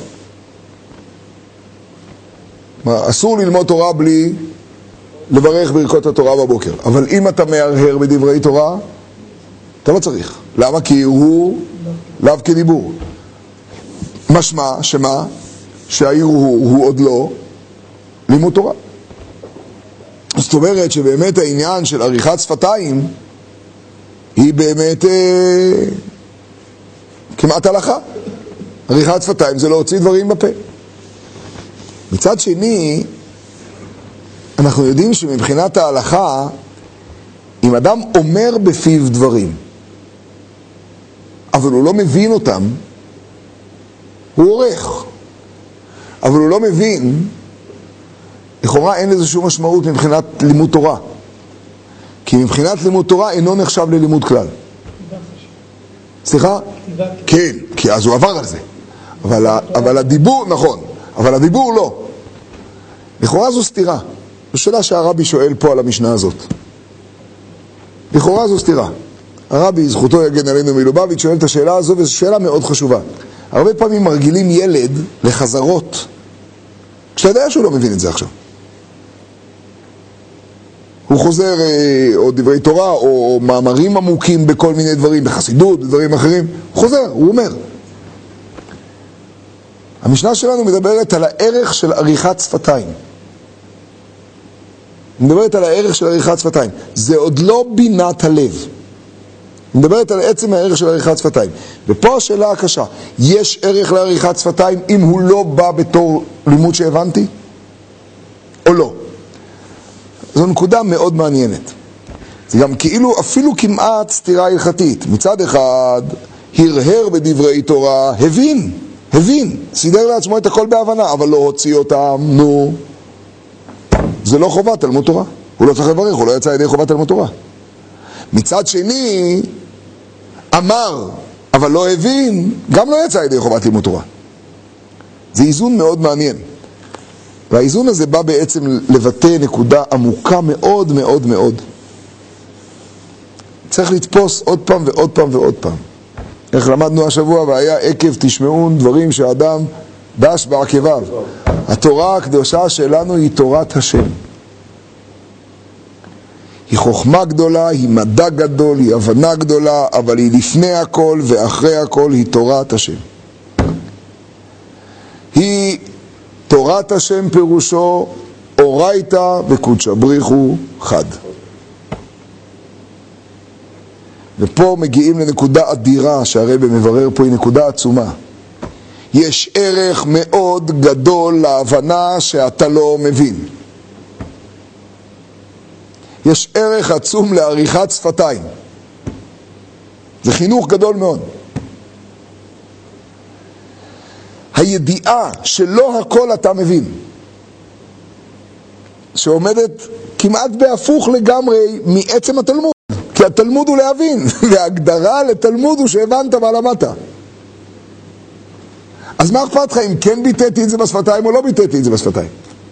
אסור ללמוד תורה בלי לברך ברכות התורה בבוקר. אבל אם אתה מהרהר בדברי תורה, אתה לא צריך. למה? כי הוא לאו כדיבור. משמע, שמה? שההרהור הוא עוד לא לימוד תורה. זאת אומרת שבאמת העניין של עריכת שפתיים היא באמת אה, כמעט הלכה. עריכת שפתיים זה להוציא דברים בפה. מצד שני, אנחנו יודעים שמבחינת ההלכה, אם אדם אומר בפיו דברים, אבל הוא לא מבין אותם, הוא עורך. אבל הוא לא מבין, לכאורה אין לזה שום משמעות מבחינת לימוד תורה. כי מבחינת לימוד תורה אינו נחשב ללימוד כלל. סליחה? כן, כי אז הוא עבר על זה. אבל, אבל הדיבור, נכון, אבל הדיבור לא. לכאורה זו סתירה. זו שאלה שהרבי שואל פה על המשנה הזאת. לכאורה זו סתירה. הרבי, זכותו יגן עלינו מלובביץ', שואל את השאלה הזו, וזו שאלה מאוד חשובה. הרבה פעמים מרגילים ילד לחזרות, כשאתה יודע שהוא לא מבין את זה עכשיו. הוא חוזר או דברי תורה, או מאמרים עמוקים בכל מיני דברים, בחסידות, דברים אחרים. הוא חוזר, הוא אומר. המשנה שלנו מדברת על הערך של עריכת שפתיים. מדברת על הערך של עריכת שפתיים. זה עוד לא בינת הלב. מדברת על עצם הערך של עריכת שפתיים. ופה השאלה הקשה. יש ערך לעריכת שפתיים אם הוא לא בא בתור לימוד שהבנתי? או לא? זו נקודה מאוד מעניינת. זה גם כאילו אפילו כמעט סתירה הלכתית. מצד אחד, הרהר בדברי תורה, הבין, הבין, סידר לעצמו את הכל בהבנה, אבל לא הוציא אותם, נו. זה לא חובת תלמוד תורה. הוא לא צריך לברך, הוא לא יצא ידי חובת תלמוד תורה. מצד שני, אמר, אבל לא הבין, גם לא יצא ידי חובת לימוד תורה. זה איזון מאוד מעניין. והאיזון הזה בא בעצם לבטא נקודה עמוקה מאוד מאוד מאוד. צריך לתפוס עוד פעם ועוד פעם ועוד פעם. איך למדנו השבוע, והיה עקב תשמעון דברים שהאדם דש בעקביו. התורה הקדושה שלנו היא תורת השם. היא חוכמה גדולה, היא מדע גדול, היא הבנה גדולה, אבל היא לפני הכל ואחרי הכל היא תורת השם. היא תורת השם פירושו אורייתא וקודשא בריחו חד. ופה מגיעים לנקודה אדירה שהרבי מברר פה, היא נקודה עצומה. יש ערך מאוד גדול להבנה שאתה לא מבין. יש ערך עצום לעריכת שפתיים. זה חינוך גדול מאוד. הידיעה שלא הכל אתה מבין, שעומדת כמעט בהפוך לגמרי מעצם התלמוד. כי התלמוד הוא להבין, וההגדרה לתלמוד הוא שהבנת מה למדת. אז מה אכפת לך אם כן ביטאתי את זה בשפתיים או לא ביטאתי את זה בשפתיים?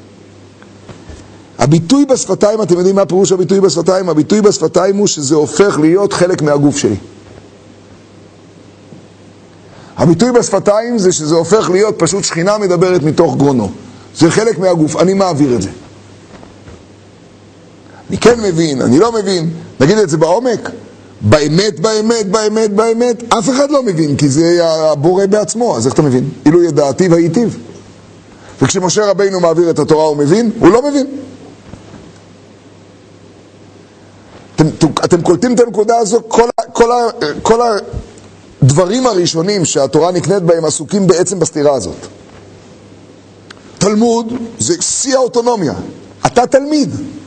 הביטוי בשפתיים, אתם יודעים מה פירוש הביטוי בשפתיים? הביטוי בשפתיים הוא שזה הופך להיות חלק מהגוף שלי. הביטוי בשפתיים זה שזה הופך להיות פשוט שכינה מדברת מתוך גרונו. זה חלק מהגוף, אני מעביר את זה. אני כן מבין, אני לא מבין. נגיד את זה בעומק, באמת, באמת, באמת, באמת, אף אחד לא מבין, כי זה הבורא בעצמו, אז איך אתה מבין? אילו ידעתי והייטיב. וכשמשה רבינו מעביר את התורה הוא מבין, הוא לא מבין. אתם, אתם קולטים את הנקודה הזו, כל, כל, כל הדברים הראשונים שהתורה נקנית בהם עסוקים בעצם בסתירה הזאת. תלמוד זה שיא האוטונומיה, אתה תלמיד.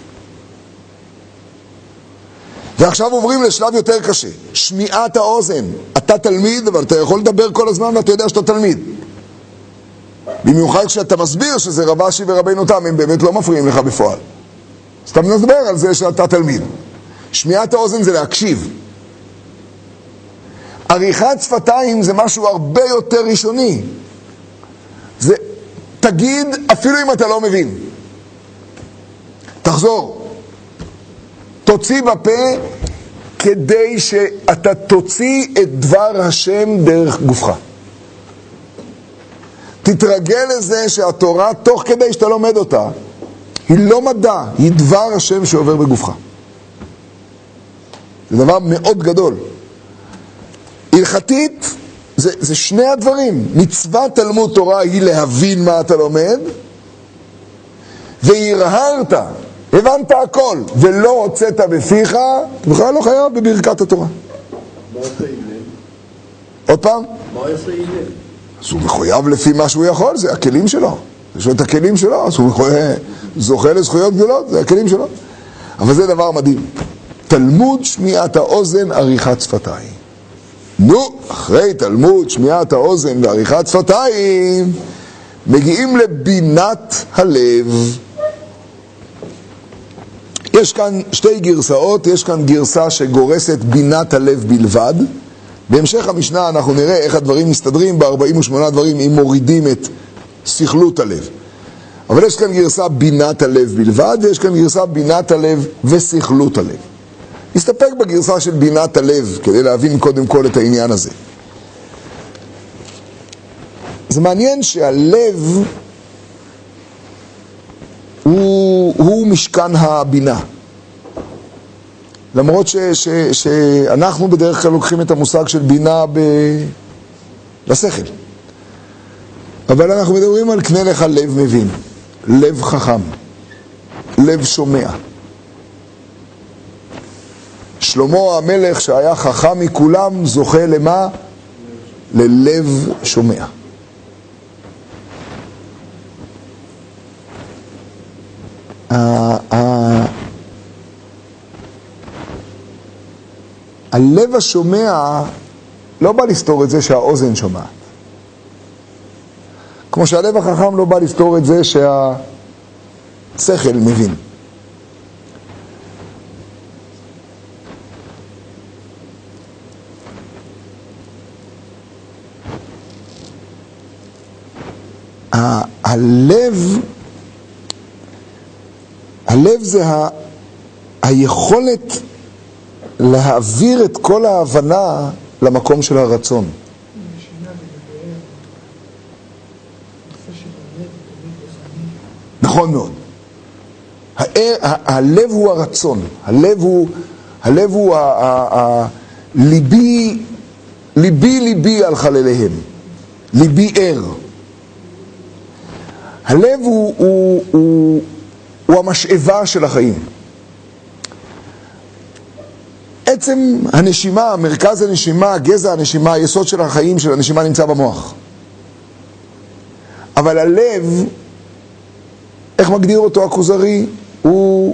ועכשיו עוברים לשלב יותר קשה, שמיעת האוזן. אתה תלמיד, אבל אתה יכול לדבר כל הזמן ואתה יודע שאתה תלמיד. במיוחד כשאתה מסביר שזה רב אשי ורבינו תם, הם באמת לא מפריעים לך בפועל. אז אתה מדבר על זה שאתה תלמיד. שמיעת האוזן זה להקשיב. עריכת שפתיים זה משהו הרבה יותר ראשוני. זה, תגיד אפילו אם אתה לא מבין. תחזור. תוציא בפה כדי שאתה תוציא את דבר השם דרך גופך. תתרגל לזה שהתורה, תוך כדי שאתה לומד אותה, היא לא מדע, היא דבר השם שעובר בגופך. זה דבר מאוד גדול. הלכתית, זה, זה שני הדברים. מצוות תלמוד תורה היא להבין מה אתה לומד, והרהרת, הבנת הכל, ולא הוצאת בפיך, אתה בכלל לא חייב בברכת התורה. מה עושה הלל? עוד פעם? מה עושה הלל? אז הוא מחויב לפי מה שהוא יכול, זה הכלים שלו. יש לו את הכלים שלו, אז הוא זוכה לזכויות גדולות, זה הכלים שלו. אבל זה דבר מדהים. תלמוד שמיעת האוזן, עריכת שפתיים. נו, אחרי תלמוד שמיעת האוזן ועריכת שפתיים, מגיעים לבינת הלב. יש כאן שתי גרסאות, יש כאן גרסה שגורסת בינת הלב בלבד. בהמשך המשנה אנחנו נראה איך הדברים מסתדרים ב-ארבעים ושמונה דברים אם מורידים את שכלות הלב. אבל יש כאן גרסה בינת הלב בלבד, ויש כאן גרסה בינת הלב ושכלות הלב. נסתפק בגרסה של בינת הלב כדי להבין קודם כל את העניין הזה. זה מעניין שהלב הוא, הוא משכן הבינה. למרות ש, ש, שאנחנו בדרך כלל לוקחים את המושג של בינה ב... בשכל. אבל אנחנו מדברים על קנה לך לב מבין, לב חכם, לב שומע. שלמה המלך שהיה חכם מכולם זוכה למה? ללב שומע. הלב השומע לא בא לסתור את זה שהאוזן שומעת. כמו שהלב החכם לא בא לסתור את זה שהשכל מבין. הלב, הלב זה ה, היכולת להעביר את כל ההבנה למקום של הרצון. נכון מאוד. הלב הוא הרצון, הלב הוא, הלב הוא ליבי, ליבי ליבי על חלליהם, ליבי ער. הלב הוא, הוא, הוא, הוא המשאבה של החיים. עצם הנשימה, מרכז הנשימה, גזע הנשימה, היסוד של החיים של הנשימה נמצא במוח. אבל הלב, איך מגדיר אותו הכוזרי? הוא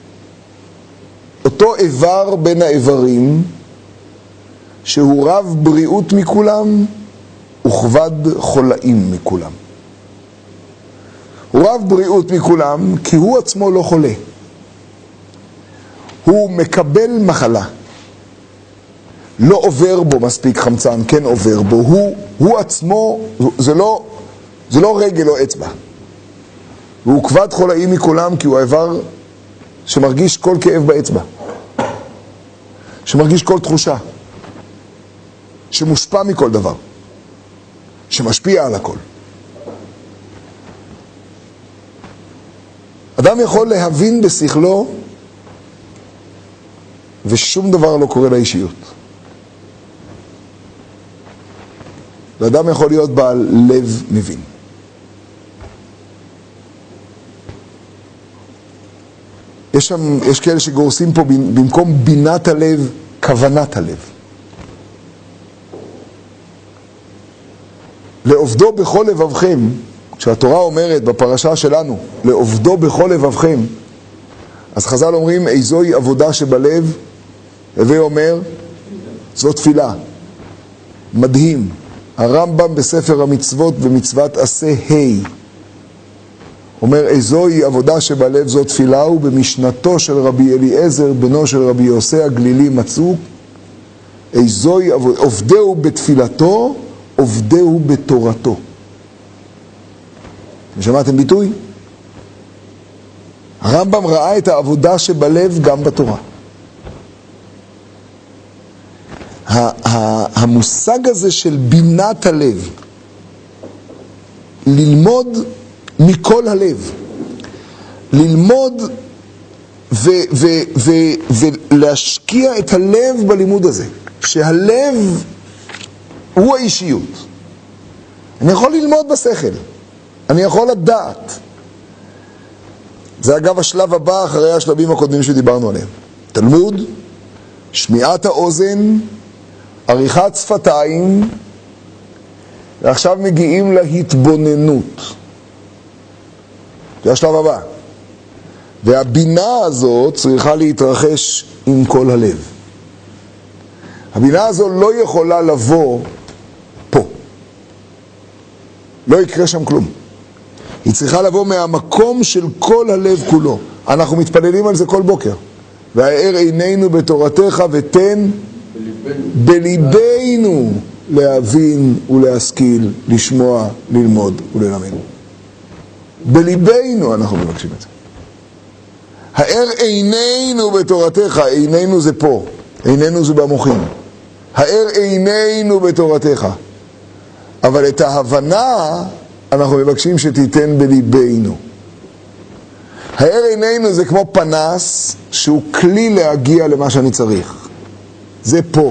אותו איבר בין האיברים, שהוא רב בריאות מכולם, וכבד חולאים מכולם. הוא רב בריאות מכולם, כי הוא עצמו לא חולה. הוא מקבל מחלה. לא עובר בו מספיק חמצן, כן עובר בו. הוא, הוא עצמו, זה לא, זה לא רגל או אצבע. והוא כבד חולאים מכולם כי הוא האיבר שמרגיש כל כאב באצבע. שמרגיש כל תחושה. שמושפע מכל דבר. שמשפיע על הכל. אדם יכול להבין בשכלו ושום דבר לא קורה לאישיות. ואדם יכול להיות בעל לב מבין. יש שם, יש כאלה שגורסים פה במקום בינת הלב, כוונת הלב. לעובדו בכל לבבכם, כשהתורה אומרת בפרשה שלנו, לעובדו בכל לבבכם, אז חז"ל אומרים, איזוהי עבודה שבלב, הווי אומר, זו תפילה. מדהים. הרמב"ם בספר המצוות במצוות עשה ה' אומר, איזוהי עבודה שבלב זו תפילה, ובמשנתו של רבי אליעזר, בנו של רבי יוסי הגלילי מצאו, איזוהי עבודה, עובדהו בתפילתו, עובדהו בתורתו. שמעתם ביטוי? הרמב"ם ראה את העבודה שבלב גם בתורה. המושג הזה של בינת הלב, ללמוד מכל הלב, ללמוד ו- ו- ו- ולהשקיע את הלב בלימוד הזה, שהלב הוא האישיות. אני יכול ללמוד בשכל, אני יכול לדעת. זה אגב השלב הבא אחרי השלבים הקודמים שדיברנו עליהם. תלמוד, שמיעת האוזן, עריכת שפתיים, ועכשיו מגיעים להתבוננות. זה השלב הבא. והבינה הזאת צריכה להתרחש עם כל הלב. הבינה הזו לא יכולה לבוא פה. לא יקרה שם כלום. היא צריכה לבוא מהמקום של כל הלב כולו. אנחנו מתפללים על זה כל בוקר. והאר עינינו בתורתך ותן בליבנו להבין ולהשכיל, לשמוע, ללמוד וללמד. בליבנו אנחנו מבקשים את זה. האר עינינו בתורתך, עינינו זה פה, עינינו זה במוחים. האר עינינו בתורתך. אבל את ההבנה אנחנו מבקשים שתיתן בליבנו. האר עינינו זה כמו פנס שהוא כלי להגיע למה שאני צריך. זה פה.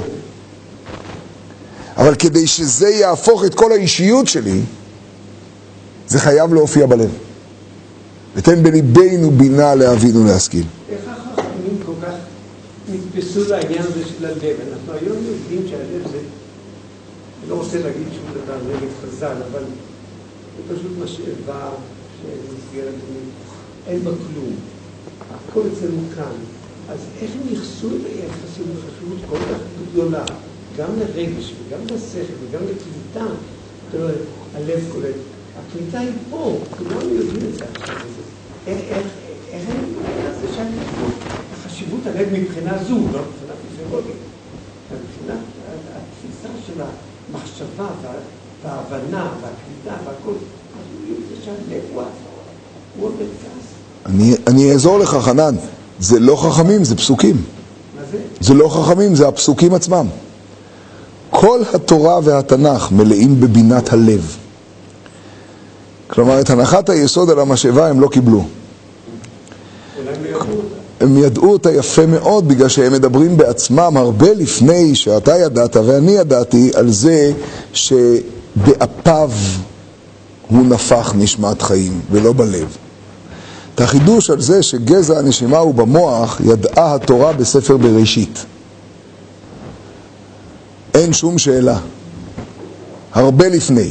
אבל כדי שזה יהפוך את כל האישיות שלי, זה חייב להופיע בלב. ותן בליבנו בינה להבין ולהשכיל. איך החכמים כל כך נתפסו לעניין הזה של הלב? אנחנו היום יודעים שהלב זה, אני לא רוצה להגיד שום דבר נגד חז"ל, אבל זה פשוט משאבה שמסגרת אין בה כלום. הכל אצלנו כאן. אז איך הם ייחסו את היחסים לחשיבות כל כך גדולה, גם לרגש וגם לשכל וגם לקליטה? זאת אומרת, הלב קולט. הקליטה היא פה, כולנו יודעים את זה עכשיו. איך הם, זה שאני חושב, החשיבות הלב מבחינה זו, לא מבחינה פיזיולוגית, מבחינת התפיסה של המחשבה וההבנה והקליטה והכל, אז הוא יודע שהלב הוא הוא המרכז. אני, אני אעזור לך, חנן. זה לא חכמים, זה פסוקים. מה זה? זה לא חכמים, זה הפסוקים עצמם. כל התורה והתנ"ך מלאים בבינת הלב. כלומר, את הנחת היסוד על המשאבה הם לא קיבלו. הם ידעו אותה יפה מאוד, בגלל שהם מדברים בעצמם הרבה לפני שאתה ידעת ואני ידעתי על זה שבאפיו הוא נפח נשמת חיים ולא בלב. את החידוש על זה שגזע הנשימה הוא במוח ידעה התורה בספר בראשית. אין שום שאלה. הרבה לפני.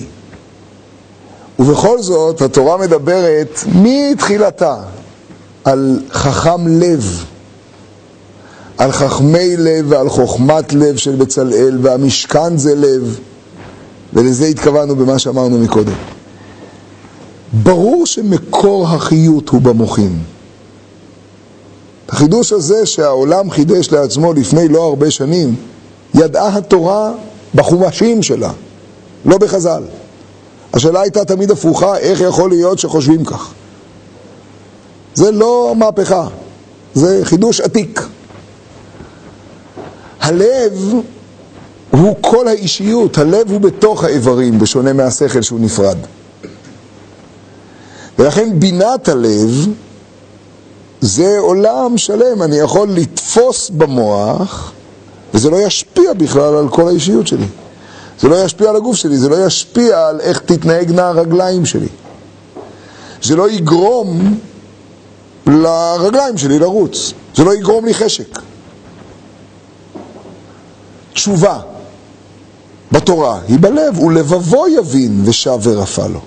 ובכל זאת התורה מדברת מתחילתה על חכם לב, על חכמי לב ועל חוכמת לב של בצלאל, והמשכן זה לב, ולזה התכוונו במה שאמרנו מקודם. ברור שמקור החיות הוא במוחים. החידוש הזה שהעולם חידש לעצמו לפני לא הרבה שנים, ידעה התורה בחומשים שלה, לא בחז"ל. השאלה הייתה תמיד הפוכה, איך יכול להיות שחושבים כך? זה לא מהפכה, זה חידוש עתיק. הלב הוא כל האישיות, הלב הוא בתוך האיברים, בשונה מהשכל שהוא נפרד. ולכן בינת הלב זה עולם שלם, אני יכול לתפוס במוח, וזה לא ישפיע בכלל על כל האישיות שלי. זה לא ישפיע על הגוף שלי, זה לא ישפיע על איך תתנהגנה הרגליים שלי. זה לא יגרום לרגליים שלי לרוץ, זה לא יגרום לי חשק. תשובה בתורה היא בלב, ולבבו יבין ושב ורפא לו.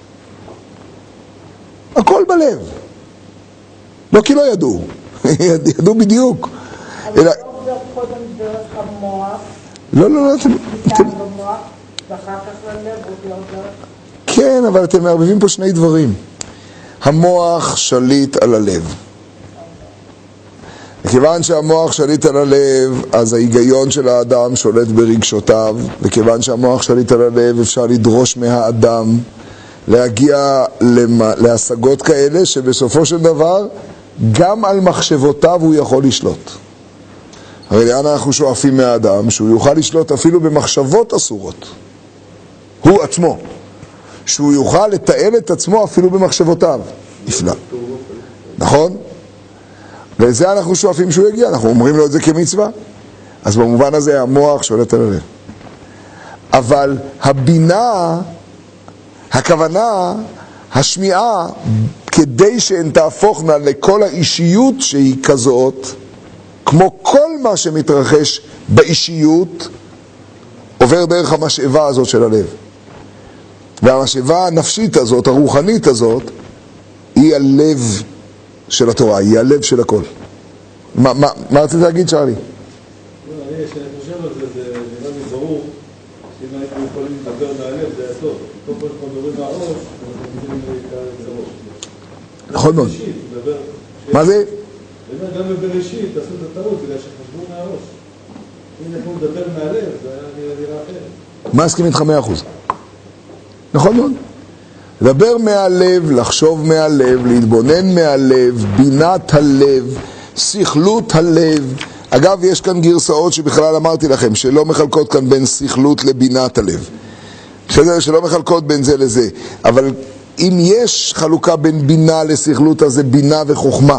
הכל בלב. לא כי לא ידעו, ידעו בדיוק. אבל לא עובר קודם דרך המוח, לא, לא, לא, אתם... כאן במוח, ואחר כך ללב עובר דרך... כן, אבל אתם מערבבים פה שני דברים. המוח שליט על הלב. וכיוון שהמוח שליט על הלב, אז ההיגיון של האדם שולט ברגשותיו, וכיוון שהמוח שליט על הלב, אפשר לדרוש מהאדם להגיע להשגות כאלה שבסופו של דבר גם על מחשבותיו הוא יכול לשלוט. הרי לאן אנחנו שואפים מהאדם? שהוא יוכל לשלוט אפילו במחשבות אסורות. הוא עצמו. שהוא יוכל לתעל את עצמו אפילו במחשבותיו. נפלא. נכון? לזה אנחנו שואפים שהוא יגיע, אנחנו אומרים לו את זה כמצווה. אז במובן הזה המוח שולט על הלב. אבל הבינה, הכוונה, השמיעה, כדי שהן תהפוכנה לכל האישיות שהיא כזאת, כמו כל מה שמתרחש באישיות, עובר דרך המשאבה הזאת של הלב. והמשאבה הנפשית הזאת, הרוחנית הזאת, היא הלב של התורה, היא הלב של הכל. מה, מה, מה רצית להגיד, צ'רלי? לא, אני, כשאני חושב על זה, זה נראה לי ברור, שאם הייתם יכולים לדבר מהלב, זה היה טוב. כל פעם שאנחנו מדברים מהראש, אנחנו מבינים את הראש. נכון מאוד. מה זה? גם בבראשית, עשו את הטעות, בגלל שחשבו מהראש. אם אנחנו מדבר מהלב, זה היה נראה אחרת. מה הסכים איתך מאה אחוז? נכון מאוד. לדבר מהלב, לחשוב מהלב, להתבונן מהלב, בינת הלב, שכלות הלב. אגב, יש כאן גרסאות שבכלל אמרתי לכם, שלא מחלקות כאן בין שכלות לבינת הלב. בסדר, שלא מחלקות בין זה לזה. אבל אם יש חלוקה בין בינה לשכלות, אז זה בינה וחוכמה.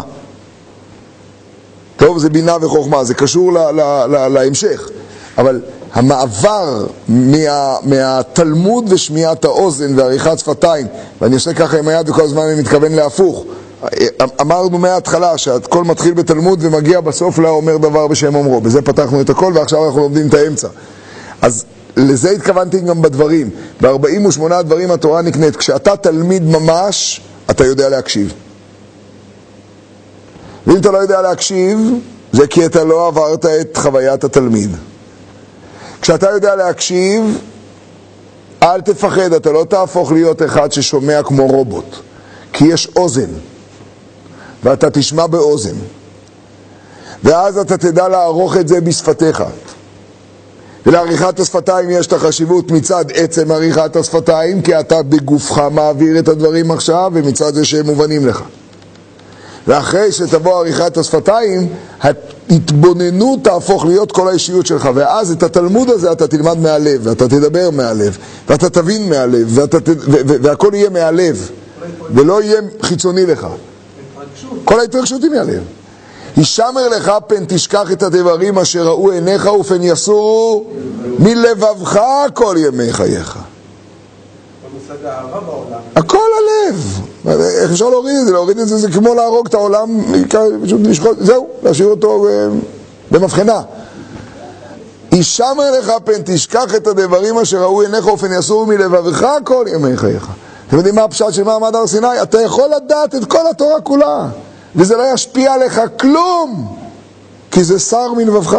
טוב, זה בינה וחוכמה, זה קשור ל- ל- ל- להמשך. אבל המעבר מה, מהתלמוד ושמיעת האוזן ועריכת שפתיים, ואני עושה ככה עם היד וכל הזמן אני מתכוון להפוך. אמרנו מההתחלה שהכל מתחיל בתלמוד ומגיע בסוף לא אומר דבר בשם אומרו. בזה פתחנו את הכל ועכשיו אנחנו לומדים את האמצע. אז לזה התכוונתי גם בדברים. ב-ארבעים ושמונה דברים התורה נקנית. כשאתה תלמיד ממש, אתה יודע להקשיב. ואם אתה לא יודע להקשיב, זה כי אתה לא עברת את חוויית התלמיד. כשאתה יודע להקשיב, אל תפחד, אתה לא תהפוך להיות אחד ששומע כמו רובוט. כי יש אוזן, ואתה תשמע באוזן. ואז אתה תדע לערוך את זה בשפתיך. ולעריכת השפתיים יש את החשיבות מצד עצם עריכת השפתיים, כי אתה בגופך מעביר את הדברים עכשיו, ומצד זה שהם מובנים לך. ואחרי שתבוא עריכת השפתיים, ההתבוננות תהפוך להיות כל האישיות שלך, ואז את התלמוד הזה אתה תלמד מהלב, ואתה תדבר מהלב, ואתה תבין מהלב, ואתה ת... ו- ו- והכל יהיה מהלב, ולא יהיה חיצוני לך. כל ההתרגשות היא מהלב. הישמר לך פן תשכח את הדברים אשר ראו עיניך ופן יסורו מלבבך כל ימי חייך. המושג האהבה בעולם. הכל הלב. איך אפשר להוריד את זה? להוריד את זה זה כמו להרוג את העולם, פשוט לשחוט, זהו, להשאיר אותו במבחנה. הישמר לך פן תשכח את הדברים אשר ראו עיניך ופן יסורו מלבבך כל ימי חייך. אתם יודעים מה הפשט של מעמד הר סיני? אתה יכול לדעת את כל התורה כולה, וזה לא ישפיע עליך כלום, כי זה שר מלבבך.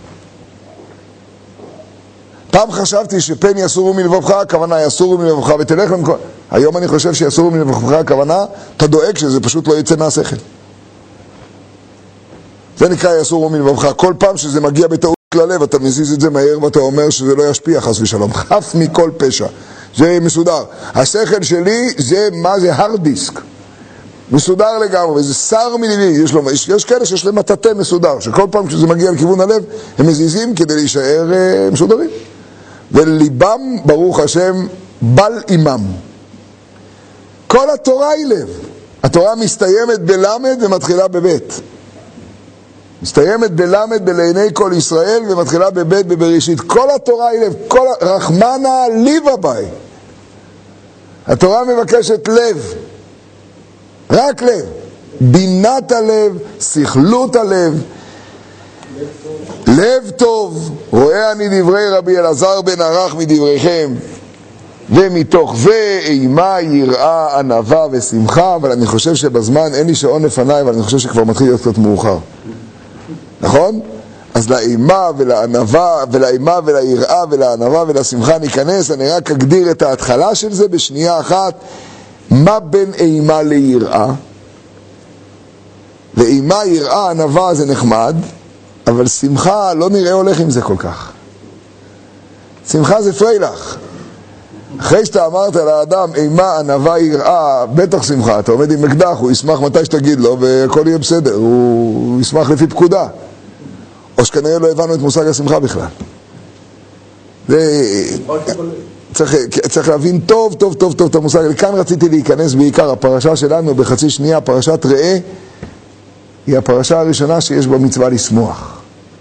פעם חשבתי שפן יסורו מלבבך, הכוונה יסורו מלבבך ותלך למקום. היום אני חושב שיסורו מלבבך, הכוונה, אתה דואג שזה פשוט לא יצא מהשכל. זה נקרא יסור מום מלבבך. כל פעם שזה מגיע בטעות ללב, אתה מזיז את זה מהר ואתה אומר שזה לא ישפיע חס ושלום. חף מכל פשע. זה מסודר. השכל שלי זה, מה זה? הרד דיסק. מסודר לגמרי, וזה שר מליבי. יש, לו, יש, יש כאלה שיש להם מטאטא מסודר, שכל פעם כשזה מגיע לכיוון הלב, הם מזיזים כדי להישאר uh, מסודרים. וליבם, ברוך השם, בל אימם. כל התורה היא לב. התורה מסתיימת בלמד ומתחילה בבית. מסתיימת בלמד בלעיני כל ישראל ומתחילה בבית בבראשית. כל התורה היא לב. כל רחמנה ליב הבאי. התורה מבקשת לב. רק לב. בינת הלב, שכלות הלב. לב טוב. רואה אני דברי רבי אלעזר בן ערך מדבריכם. ומתוך זה אימה, יראה, ענווה ושמחה. אבל אני חושב שבזמן אין לי שעון לפניי, אבל אני חושב שכבר מתחיל להיות קצת מאוחר. נכון? אז לאימה ולענווה, ולאימה וליראה ולענווה ולשמחה ניכנס. אני רק אגדיר את ההתחלה של זה בשנייה אחת. מה בין אימה ליראה? ואימה, יראה, ענווה זה נחמד, אבל שמחה לא נראה הולך עם זה כל כך. שמחה זה פריילך. אחרי שאתה אמרת לאדם אימה, ענווה, יראה, בטח שמחה, אתה עומד עם מקדח, הוא ישמח מתי שתגיד לו והכל יהיה בסדר, הוא ישמח לפי פקודה. או שכנראה לא הבנו את מושג השמחה בכלל. זה... צריך, צריך להבין טוב, טוב, טוב, טוב את המושג. לכאן רציתי להיכנס בעיקר. הפרשה שלנו בחצי שנייה, פרשת ראה, היא הפרשה הראשונה שיש בה מצווה לשמוח.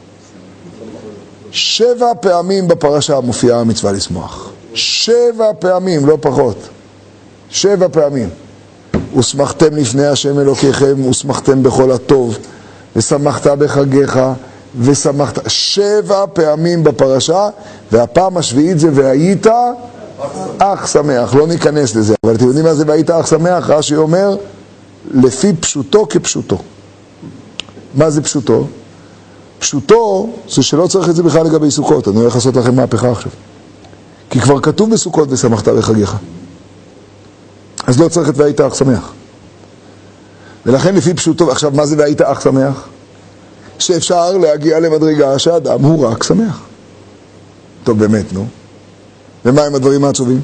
שבע פעמים בפרשה מופיעה המצווה לשמוח. שבע פעמים, לא פחות. שבע פעמים. ושמחתם לפני השם אלוקיכם, ושמחתם בכל הטוב, ושמחת בחגיך, ושמחת. שבע פעמים בפרשה, והפעם השביעית זה והיית אך שמח. לא ניכנס לזה, אבל אתם יודעים מה זה והיית אך שמח? רש"י אומר, לפי פשוטו כפשוטו. מה זה פשוטו? פשוטו זה שלא צריך את זה בכלל לגבי סוכות. אני הולך לעשות לכם מהפכה עכשיו. כי כבר כתוב בסוכות ושמחת בחגיך. אז לא צריך את והיית אך שמח. ולכן לפי פשוטו, עכשיו מה זה והיית אך שמח? שאפשר להגיע למדרגה שהאדם הוא רק שמח. טוב באמת, נו. ומה עם הדברים העצובים?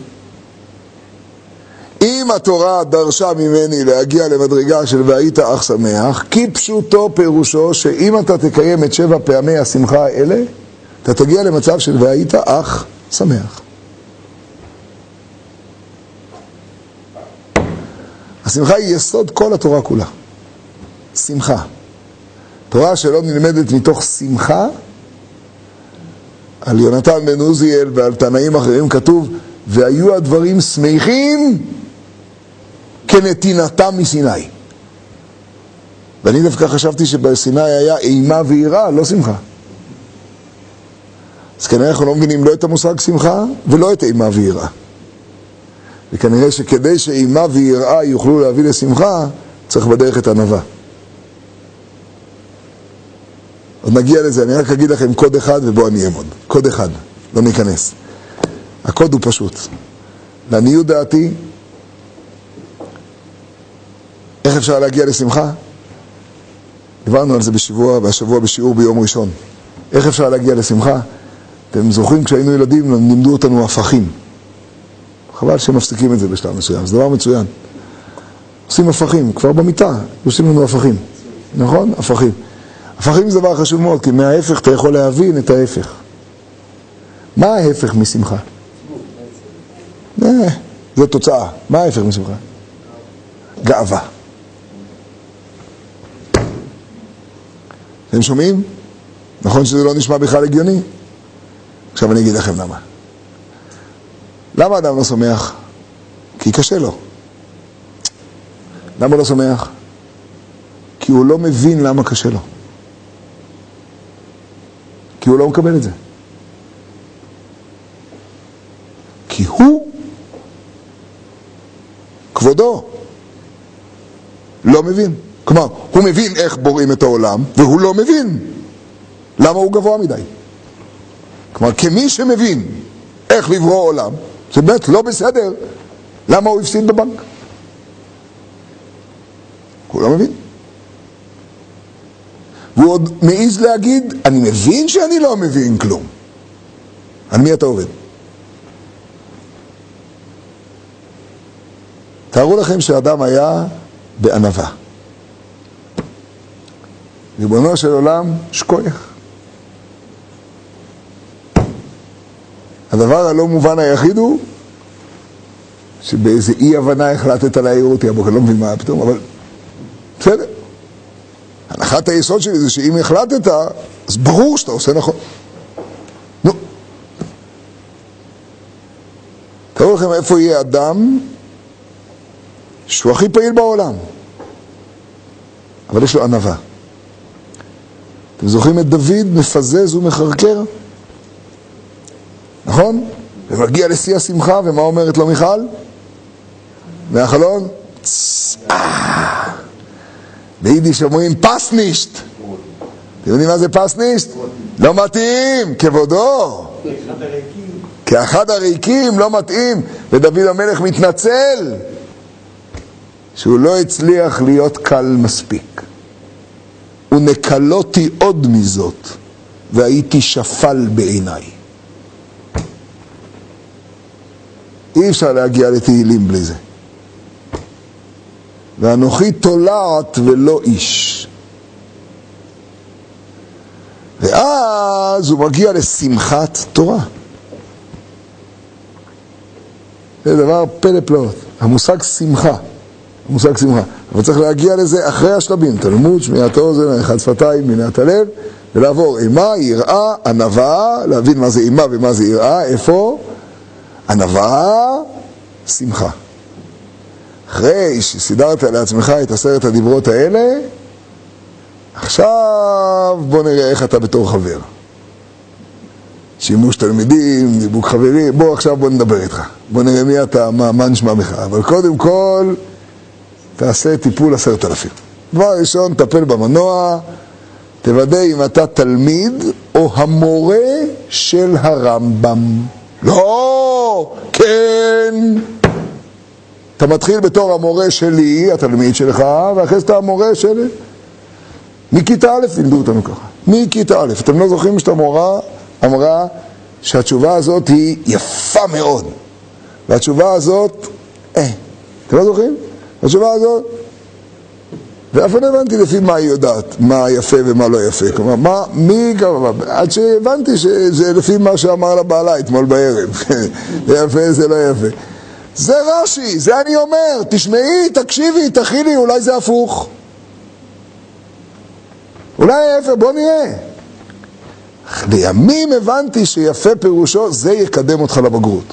אם התורה דרשה ממני להגיע למדרגה של והיית אך שמח, כי פשוטו פירושו שאם אתה תקיים את שבע פעמי השמחה האלה, אתה תגיע למצב של והיית אך שמח. השמחה היא יסוד כל התורה כולה. שמחה. תורה שלא נלמדת מתוך שמחה, על יונתן בן עוזיאל ועל תנאים אחרים כתוב, והיו הדברים שמחים כנתינתם מסיני. ואני דווקא חשבתי שבסיני היה אימה ויראה, לא שמחה. אז כנראה אנחנו לא מבינים לא את המושג שמחה ולא את אימה ויראה. וכנראה שכדי שאימה ויראה יוכלו להביא לשמחה, צריך בדרך את ענווה. עוד נגיע לזה, אני רק אגיד לכם קוד אחד ובוא אני אעמוד. קוד אחד, לא ניכנס. הקוד הוא פשוט. לעניות דעתי, איך אפשר להגיע לשמחה? דיברנו על זה בשבוע, בשבוע בשיעור ביום ראשון. איך אפשר להגיע לשמחה? אתם זוכרים כשהיינו ילדים, לימדו אותנו הפכים. חבל שמפסיקים את זה בשלב מסוים, זה דבר מצוין. עושים הפכים, כבר במיטה, עושים לנו הפכים. נכון? הפכים. הפכים זה דבר חשוב מאוד, כי מההפך אתה יכול להבין את ההפך. מה ההפך משמחה? זה תוצאה. מה ההפך משמחה? גאווה. אתם שומעים? נכון שזה לא נשמע בכלל הגיוני? עכשיו אני אגיד לכם למה. למה אדם לא שמח? כי קשה לו. למה הוא לא שמח? כי הוא לא מבין למה קשה לו. כי הוא לא מקבל את זה. כי הוא, כבודו, לא מבין. כלומר, הוא מבין איך בוראים את העולם, והוא לא מבין למה הוא גבוה מדי. כלומר, כמי שמבין איך לברוא עולם, זה באמת לא בסדר, למה הוא הפסיד בבנק? הוא לא מבין. והוא עוד מעיז להגיד, אני מבין שאני לא מבין כלום. על מי אתה עובד? תארו לכם שהאדם היה בענווה. ריבונו של עולם, שכוח. הדבר הלא מובן היחיד הוא שבאיזה אי הבנה החלטת להעיר אותי הבוקר, לא מבין מה היה פתאום, אבל בסדר. הנחת היסוד שלי זה שאם החלטת, אז ברור שאתה עושה נכון. נו. תראו לכם איפה יהיה אדם שהוא הכי פעיל בעולם, אבל יש לו ענווה. אתם זוכרים את דוד מפזז ומחרקר? נכון? ומגיע לשיא השמחה, ומה אומרת לו מיכל? מהחלון? ביידיש אומרים פס נישט. אתם יודעים מה זה פס נישט? לא מתאים, כבודו. כאחד הריקים לא מתאים. ודוד המלך מתנצל שהוא לא הצליח להיות קל מספיק. ונקלותי עוד מזאת, והייתי שפל בעיניי. אי אפשר להגיע לתהילים בלי זה. ואנוכי תולעת ולא איש. ואז הוא מגיע לשמחת תורה. זה דבר פלא פלאות. המושג שמחה. המושג שמחה. אבל צריך להגיע לזה אחרי השלבים. תלמוד, שמיעת האוזן, אחד שפתיים, מניעת הלב, ולעבור אימה, יראה, ענווה, להבין מה זה אימה ומה זה יראה, איפה? ענווה, שמחה. אחרי שסידרת לעצמך את עשרת הדיברות האלה, עכשיו בוא נראה איך אתה בתור חבר. שימוש תלמידים, דיבוק חברים, בוא עכשיו בוא נדבר איתך. בוא נראה מי אתה, מה, מה נשמע בך. אבל קודם כל, תעשה טיפול עשרת אלפים. דבר ראשון, תטפל במנוע, תוודא אם אתה תלמיד או המורה של הרמב"ם. לא, כן. אתה מתחיל בתור המורה שלי, התלמיד שלך, ואחרי שאתה המורה שלי. מכיתה א' לימדו אותנו ככה. מכיתה א'. אתם לא זוכרים שאתה מורה אמרה שהתשובה הזאת היא יפה מאוד. והתשובה הזאת, אה, אתם לא זוכרים? התשובה הזאת, ואף לא הבנתי לפי מה היא יודעת, מה יפה ומה לא יפה. כלומר, מה, מי גם, עד שהבנתי שזה לפי מה שאמר לבעלה אתמול בערב. זה יפה, זה לא יפה. זה רש"י, זה אני אומר, תשמעי, תקשיבי, תכילי, אולי זה הפוך. אולי ההפך, בוא נראה. לימים הבנתי שיפה פירושו, זה יקדם אותך לבגרות.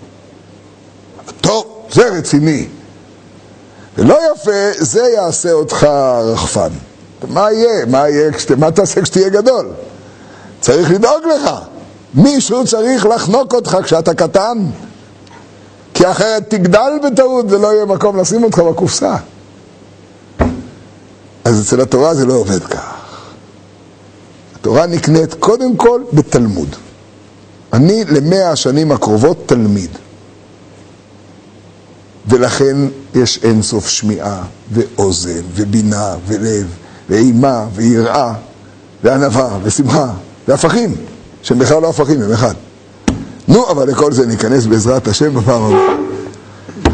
טוב, זה רציני. ולא יפה, זה יעשה אותך רחפן. מה יהיה? מה יהיה? מה תעשה כשתהיה גדול? צריך לדאוג לך. מישהו צריך לחנוק אותך כשאתה קטן. כי אחרת תגדל בטעות ולא יהיה מקום לשים אותך בקופסה. אז אצל התורה זה לא עובד כך. התורה נקנית קודם כל בתלמוד. אני למאה השנים הקרובות תלמיד. ולכן יש אינסוף שמיעה ואוזן ובינה ולב ואימה ויראה וענווה ושמחה והפכים, שהם בכלל לא הפכים, הם אחד. נו, אבל לכל זה ניכנס בעזרת השם בפעם הבאה.